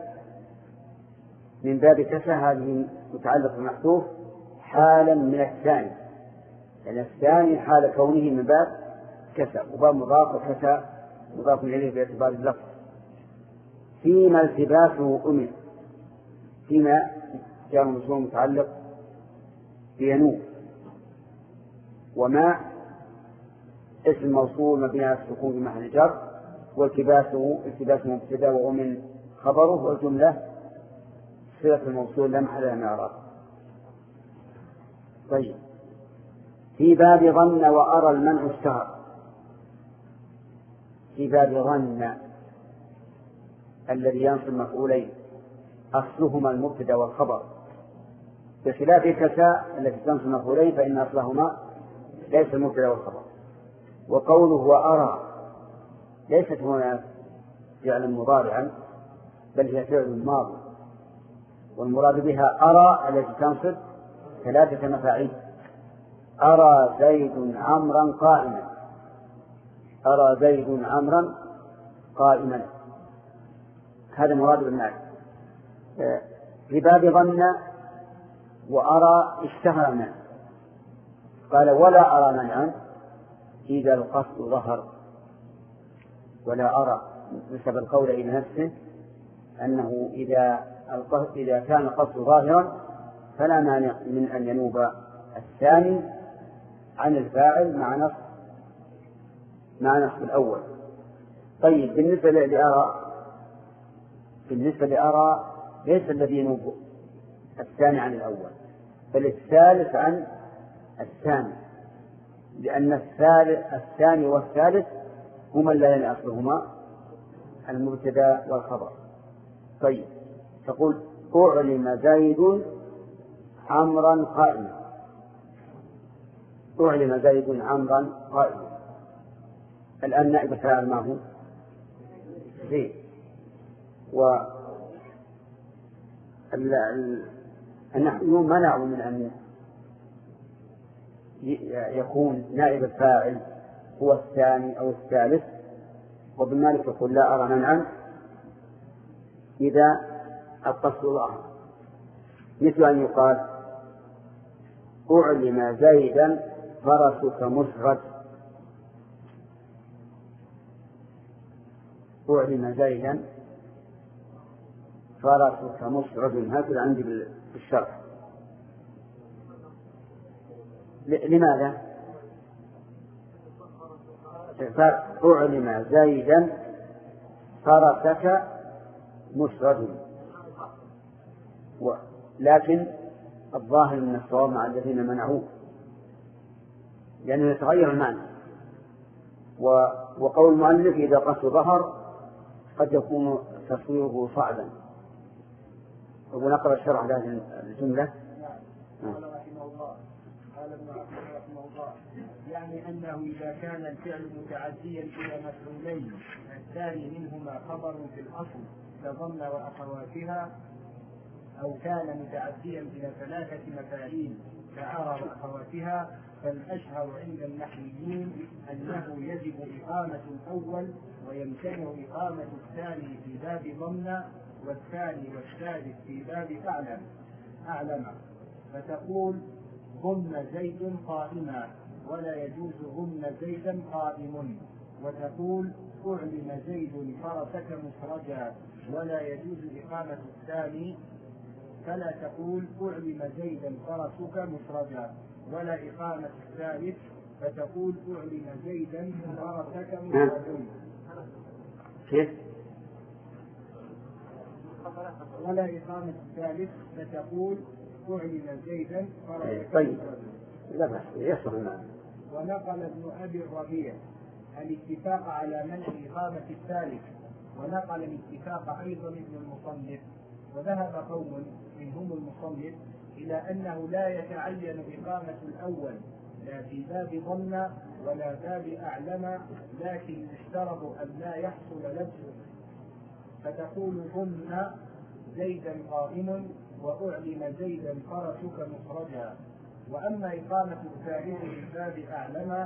كفى هذه متعلق بالمحذوف حالا من الثاني، يعني الثاني حال كونه من باب كفى، وباب مضاف وكفى مضاف إليه باعتبار اللفظ. فيما التباسه أمن، فيما جاء مجرور متعلق بينوب، وما اسم موصول مبني على السكون بمحل جر، والتباسه مبتدا وأمن خبره، والجملة صلة الموصول لا محل لها من إعراب. طيب، في باب ظن وأرى المنع اشتهر. في باب ظن الذي ينصب مفعولين أصلهما المبتدا والخبر، بخلاف كساء التي تنصب مفعولين فإن أصلهما ليس المبتدا والخبر. وقوله وأرى ليست هنا فعلا مضارعا، بل هي فعل ماضي، والمراد بها أرى التي تنصب 3 مفاعيل: أرى زيد عمرا قائما، أرى زيد عمرا قائما، هذا مراد بالنعت. في باب ظن وأرى اشتهر منه، قال ولا أرى منعا إذا القصد ظهر، ولا أرى نسب القول إلى نفسه أنه إذا كان القصد ظاهرا فلا مانع من أن ينوب الثاني عن الفاعل مع نصب الأول. طيب، بالنسبة لأرى ليس الذي ينوب الثاني عن الأول، بل الثالث عن الثاني، لأن الثاني والثالث هما اللذان أصلهما المبتدا والخبر. طيب، تقول أعلم زيد عمرا قائما، أعلم زيد عمرا قائما. الآن نائب الفاعل ما هو؟ زيد. النحويون منعوا من أن يكون نائب الفاعل هو الثاني أو الثالث، وابن مالك يقول لا أرى منعا إذا القصد ظاهر، مثل أن يقال أعلم زيدا فرسك مسرج، أعلم زيدا فرسك مسرج، هكذا عندي بالشرح. لماذا؟ أعلم زيدا فرسك مسرج، لكن الظاهر من الصواب مع الذين منعوه، لأنه يتغير المعنى. وقول المؤلف إذا قصد ظهر قد يكون تصويره صعبا. ونقرأ الشرح هذه الجملة. قال رحمه الله، قال ابن عبد رحمه الله: يعني أنه إذا كان الفعل متعديا إلى مفعولين الثاني منهما خبر في الأصل كظن وأخواتها، أو كان متعديا إلى 3 مفاعيل كأرى وأخواتها، فالأشهر عند النحويين أنه يجب إقامة الأول ويمتنع إقامة الثاني في باب ضمن، والثاني والثالث في باب أعلم. فتقول ضم زيد قائما، ولا يجوز ضم زيدا قائم. وتقول أعلم زيد فرسك مسرجا، ولا يجوز إقامة الثاني. فلا تقول أعلم زيدا فرسك مسرجا ولا إقامة الثالث، فتقول أعلم زيدا فرسك مسرجا ولا إقامة الثالث، فتقول أعلم زيدا فرسك مسرجا. ونقل ابن أبي الربيع الاتفاق على منع إقامة الثالث، ونقل الاتفاق أيضا ابن المصنف. وذهب قوم منهم المصنف إلى أنه لا يتعين إقامة الأول لا في باب ضمن ولا باب أعلم، لكن يشترط أن لا يحصل لبسه. فتقول ضمن زيدا قائم وأعلم زيدا فرسك مخرجا، وأما إقامة الثالث من باب أعلم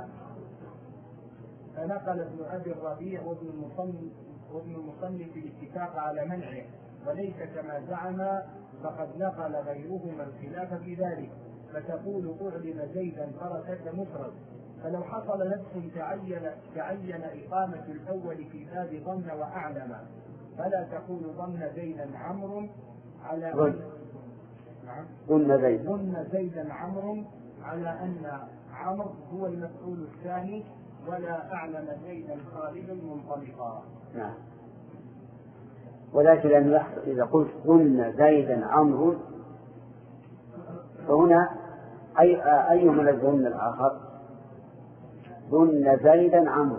فنقل ابن أبي الربيع وابن المصنف الاتفاق على منعه، وليس كما زعم فقد نقل غيرهما الخلاف في ذلك، فتقول أعلم زيدا تركك مفرد. فلو حصل نفس تعين إقامة الأول في باب ظن وأعلم، فلا تقول ظن زيدا عمرو على ظن زيدا عمرو على أن عمرو هو المفعول الثاني، ولا أعلم زيدا خالدا منطلقا. نعم. ولكن إذا قلت ظن زيدا عمرو فهنا أي من الظن الآخر؟ ظن زيدا عمرو.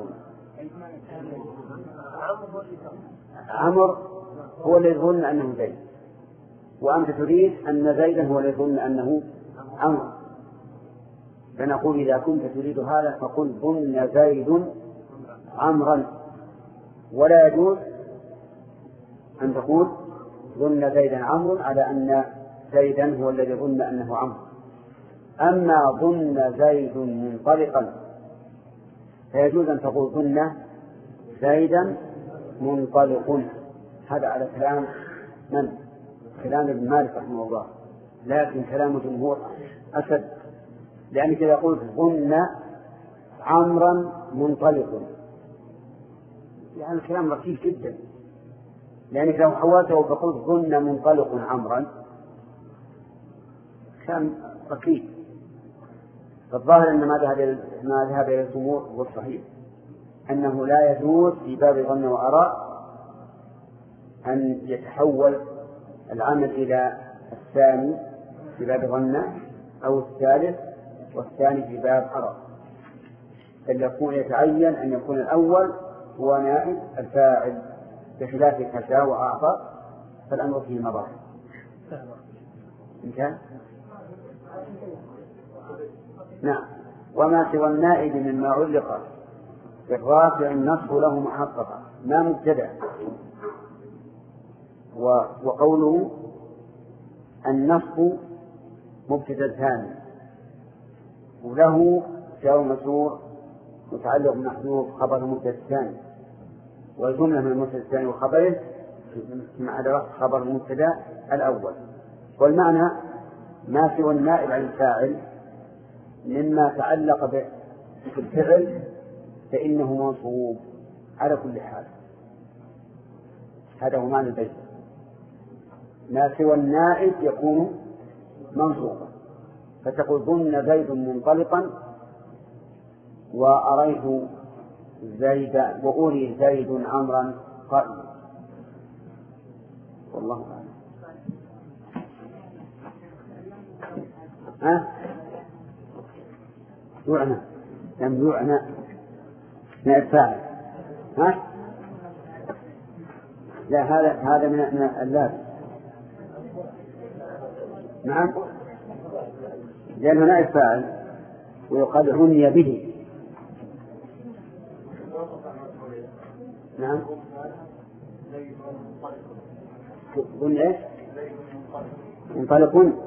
عمرو هو الذي يظن أنه زيد، وأنت تريد أن زيدا هو الذي يظن أنه عمرو، فنقول إذا كنت تريد هذا فقل ظن زيد عمرا، ولا يجوز أن تقول ظن زيدا عمرو على أن زيدا هو الذي يظن أنه عمرو. أما ظن زيد منطلقا فيجوز أن تقول ظن زيدا منطلق. هذا على كلام من؟ كلام ابن مالك رحمه الله، لكن كلام الجمهور أشد، لأنك إذا قلت ظن عمرا منطلق يعني الكلام رقيق جدا، لأنك لو حولته فقلت ظن منطلق عمرا كان رقيق. فالظاهر أن ما ذهب إلى الجمهور هو الصحيح، أنه لا يجوز في باب ظن وأراء أن يتحول العمل إلى الثاني في باب ظن أو الثالث والثاني في باب أراء، بل يتعين أن يكون الأول هو نائب الفاعل، بخلاف كسا وأعطى فالأمر فيه مظاهر. انتهى؟ نعم. وما سوى النائب مما علق بالرافع النصب له محققا ما مبتدأ. وقوله النصب مبتدأ ثاني وله جار مجرور متعلق بمحذوف خبر المبتدأ الثاني، والجملة من المبتدأ الثاني وخبره مع أدراك خبر المبتدأ الأول. والمعنى ما سوى النائب عن الفاعل مما تعلق بالفعل فإنه منصوب على كل حال. هذا هو معنى البيت. ما سوى النائب يكون منصوبا، فتقول ظن زيد منطلقا وأريت زيد وأري زيد عمرا قائما. والله أعلم. يعنى لم يعنى نائب فاعل. لا هذا من اللازم. نعم، لأنه نائب فاعل ويقال عني به. نعم. قل ايش؟ منطلقون.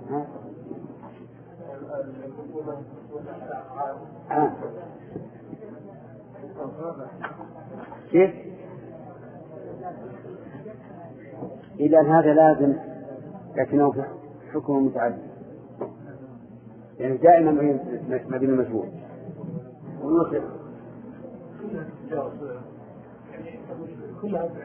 كيف؟ إذا هذا لازم، لكنه حكم متعدد، يعني دائما ما بين المجهول ونصف كلها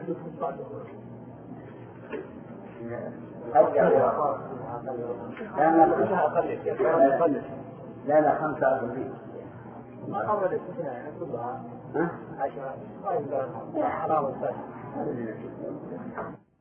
لا 5 أقل ما قبل الاستثناء يعني كلها 10 حرام.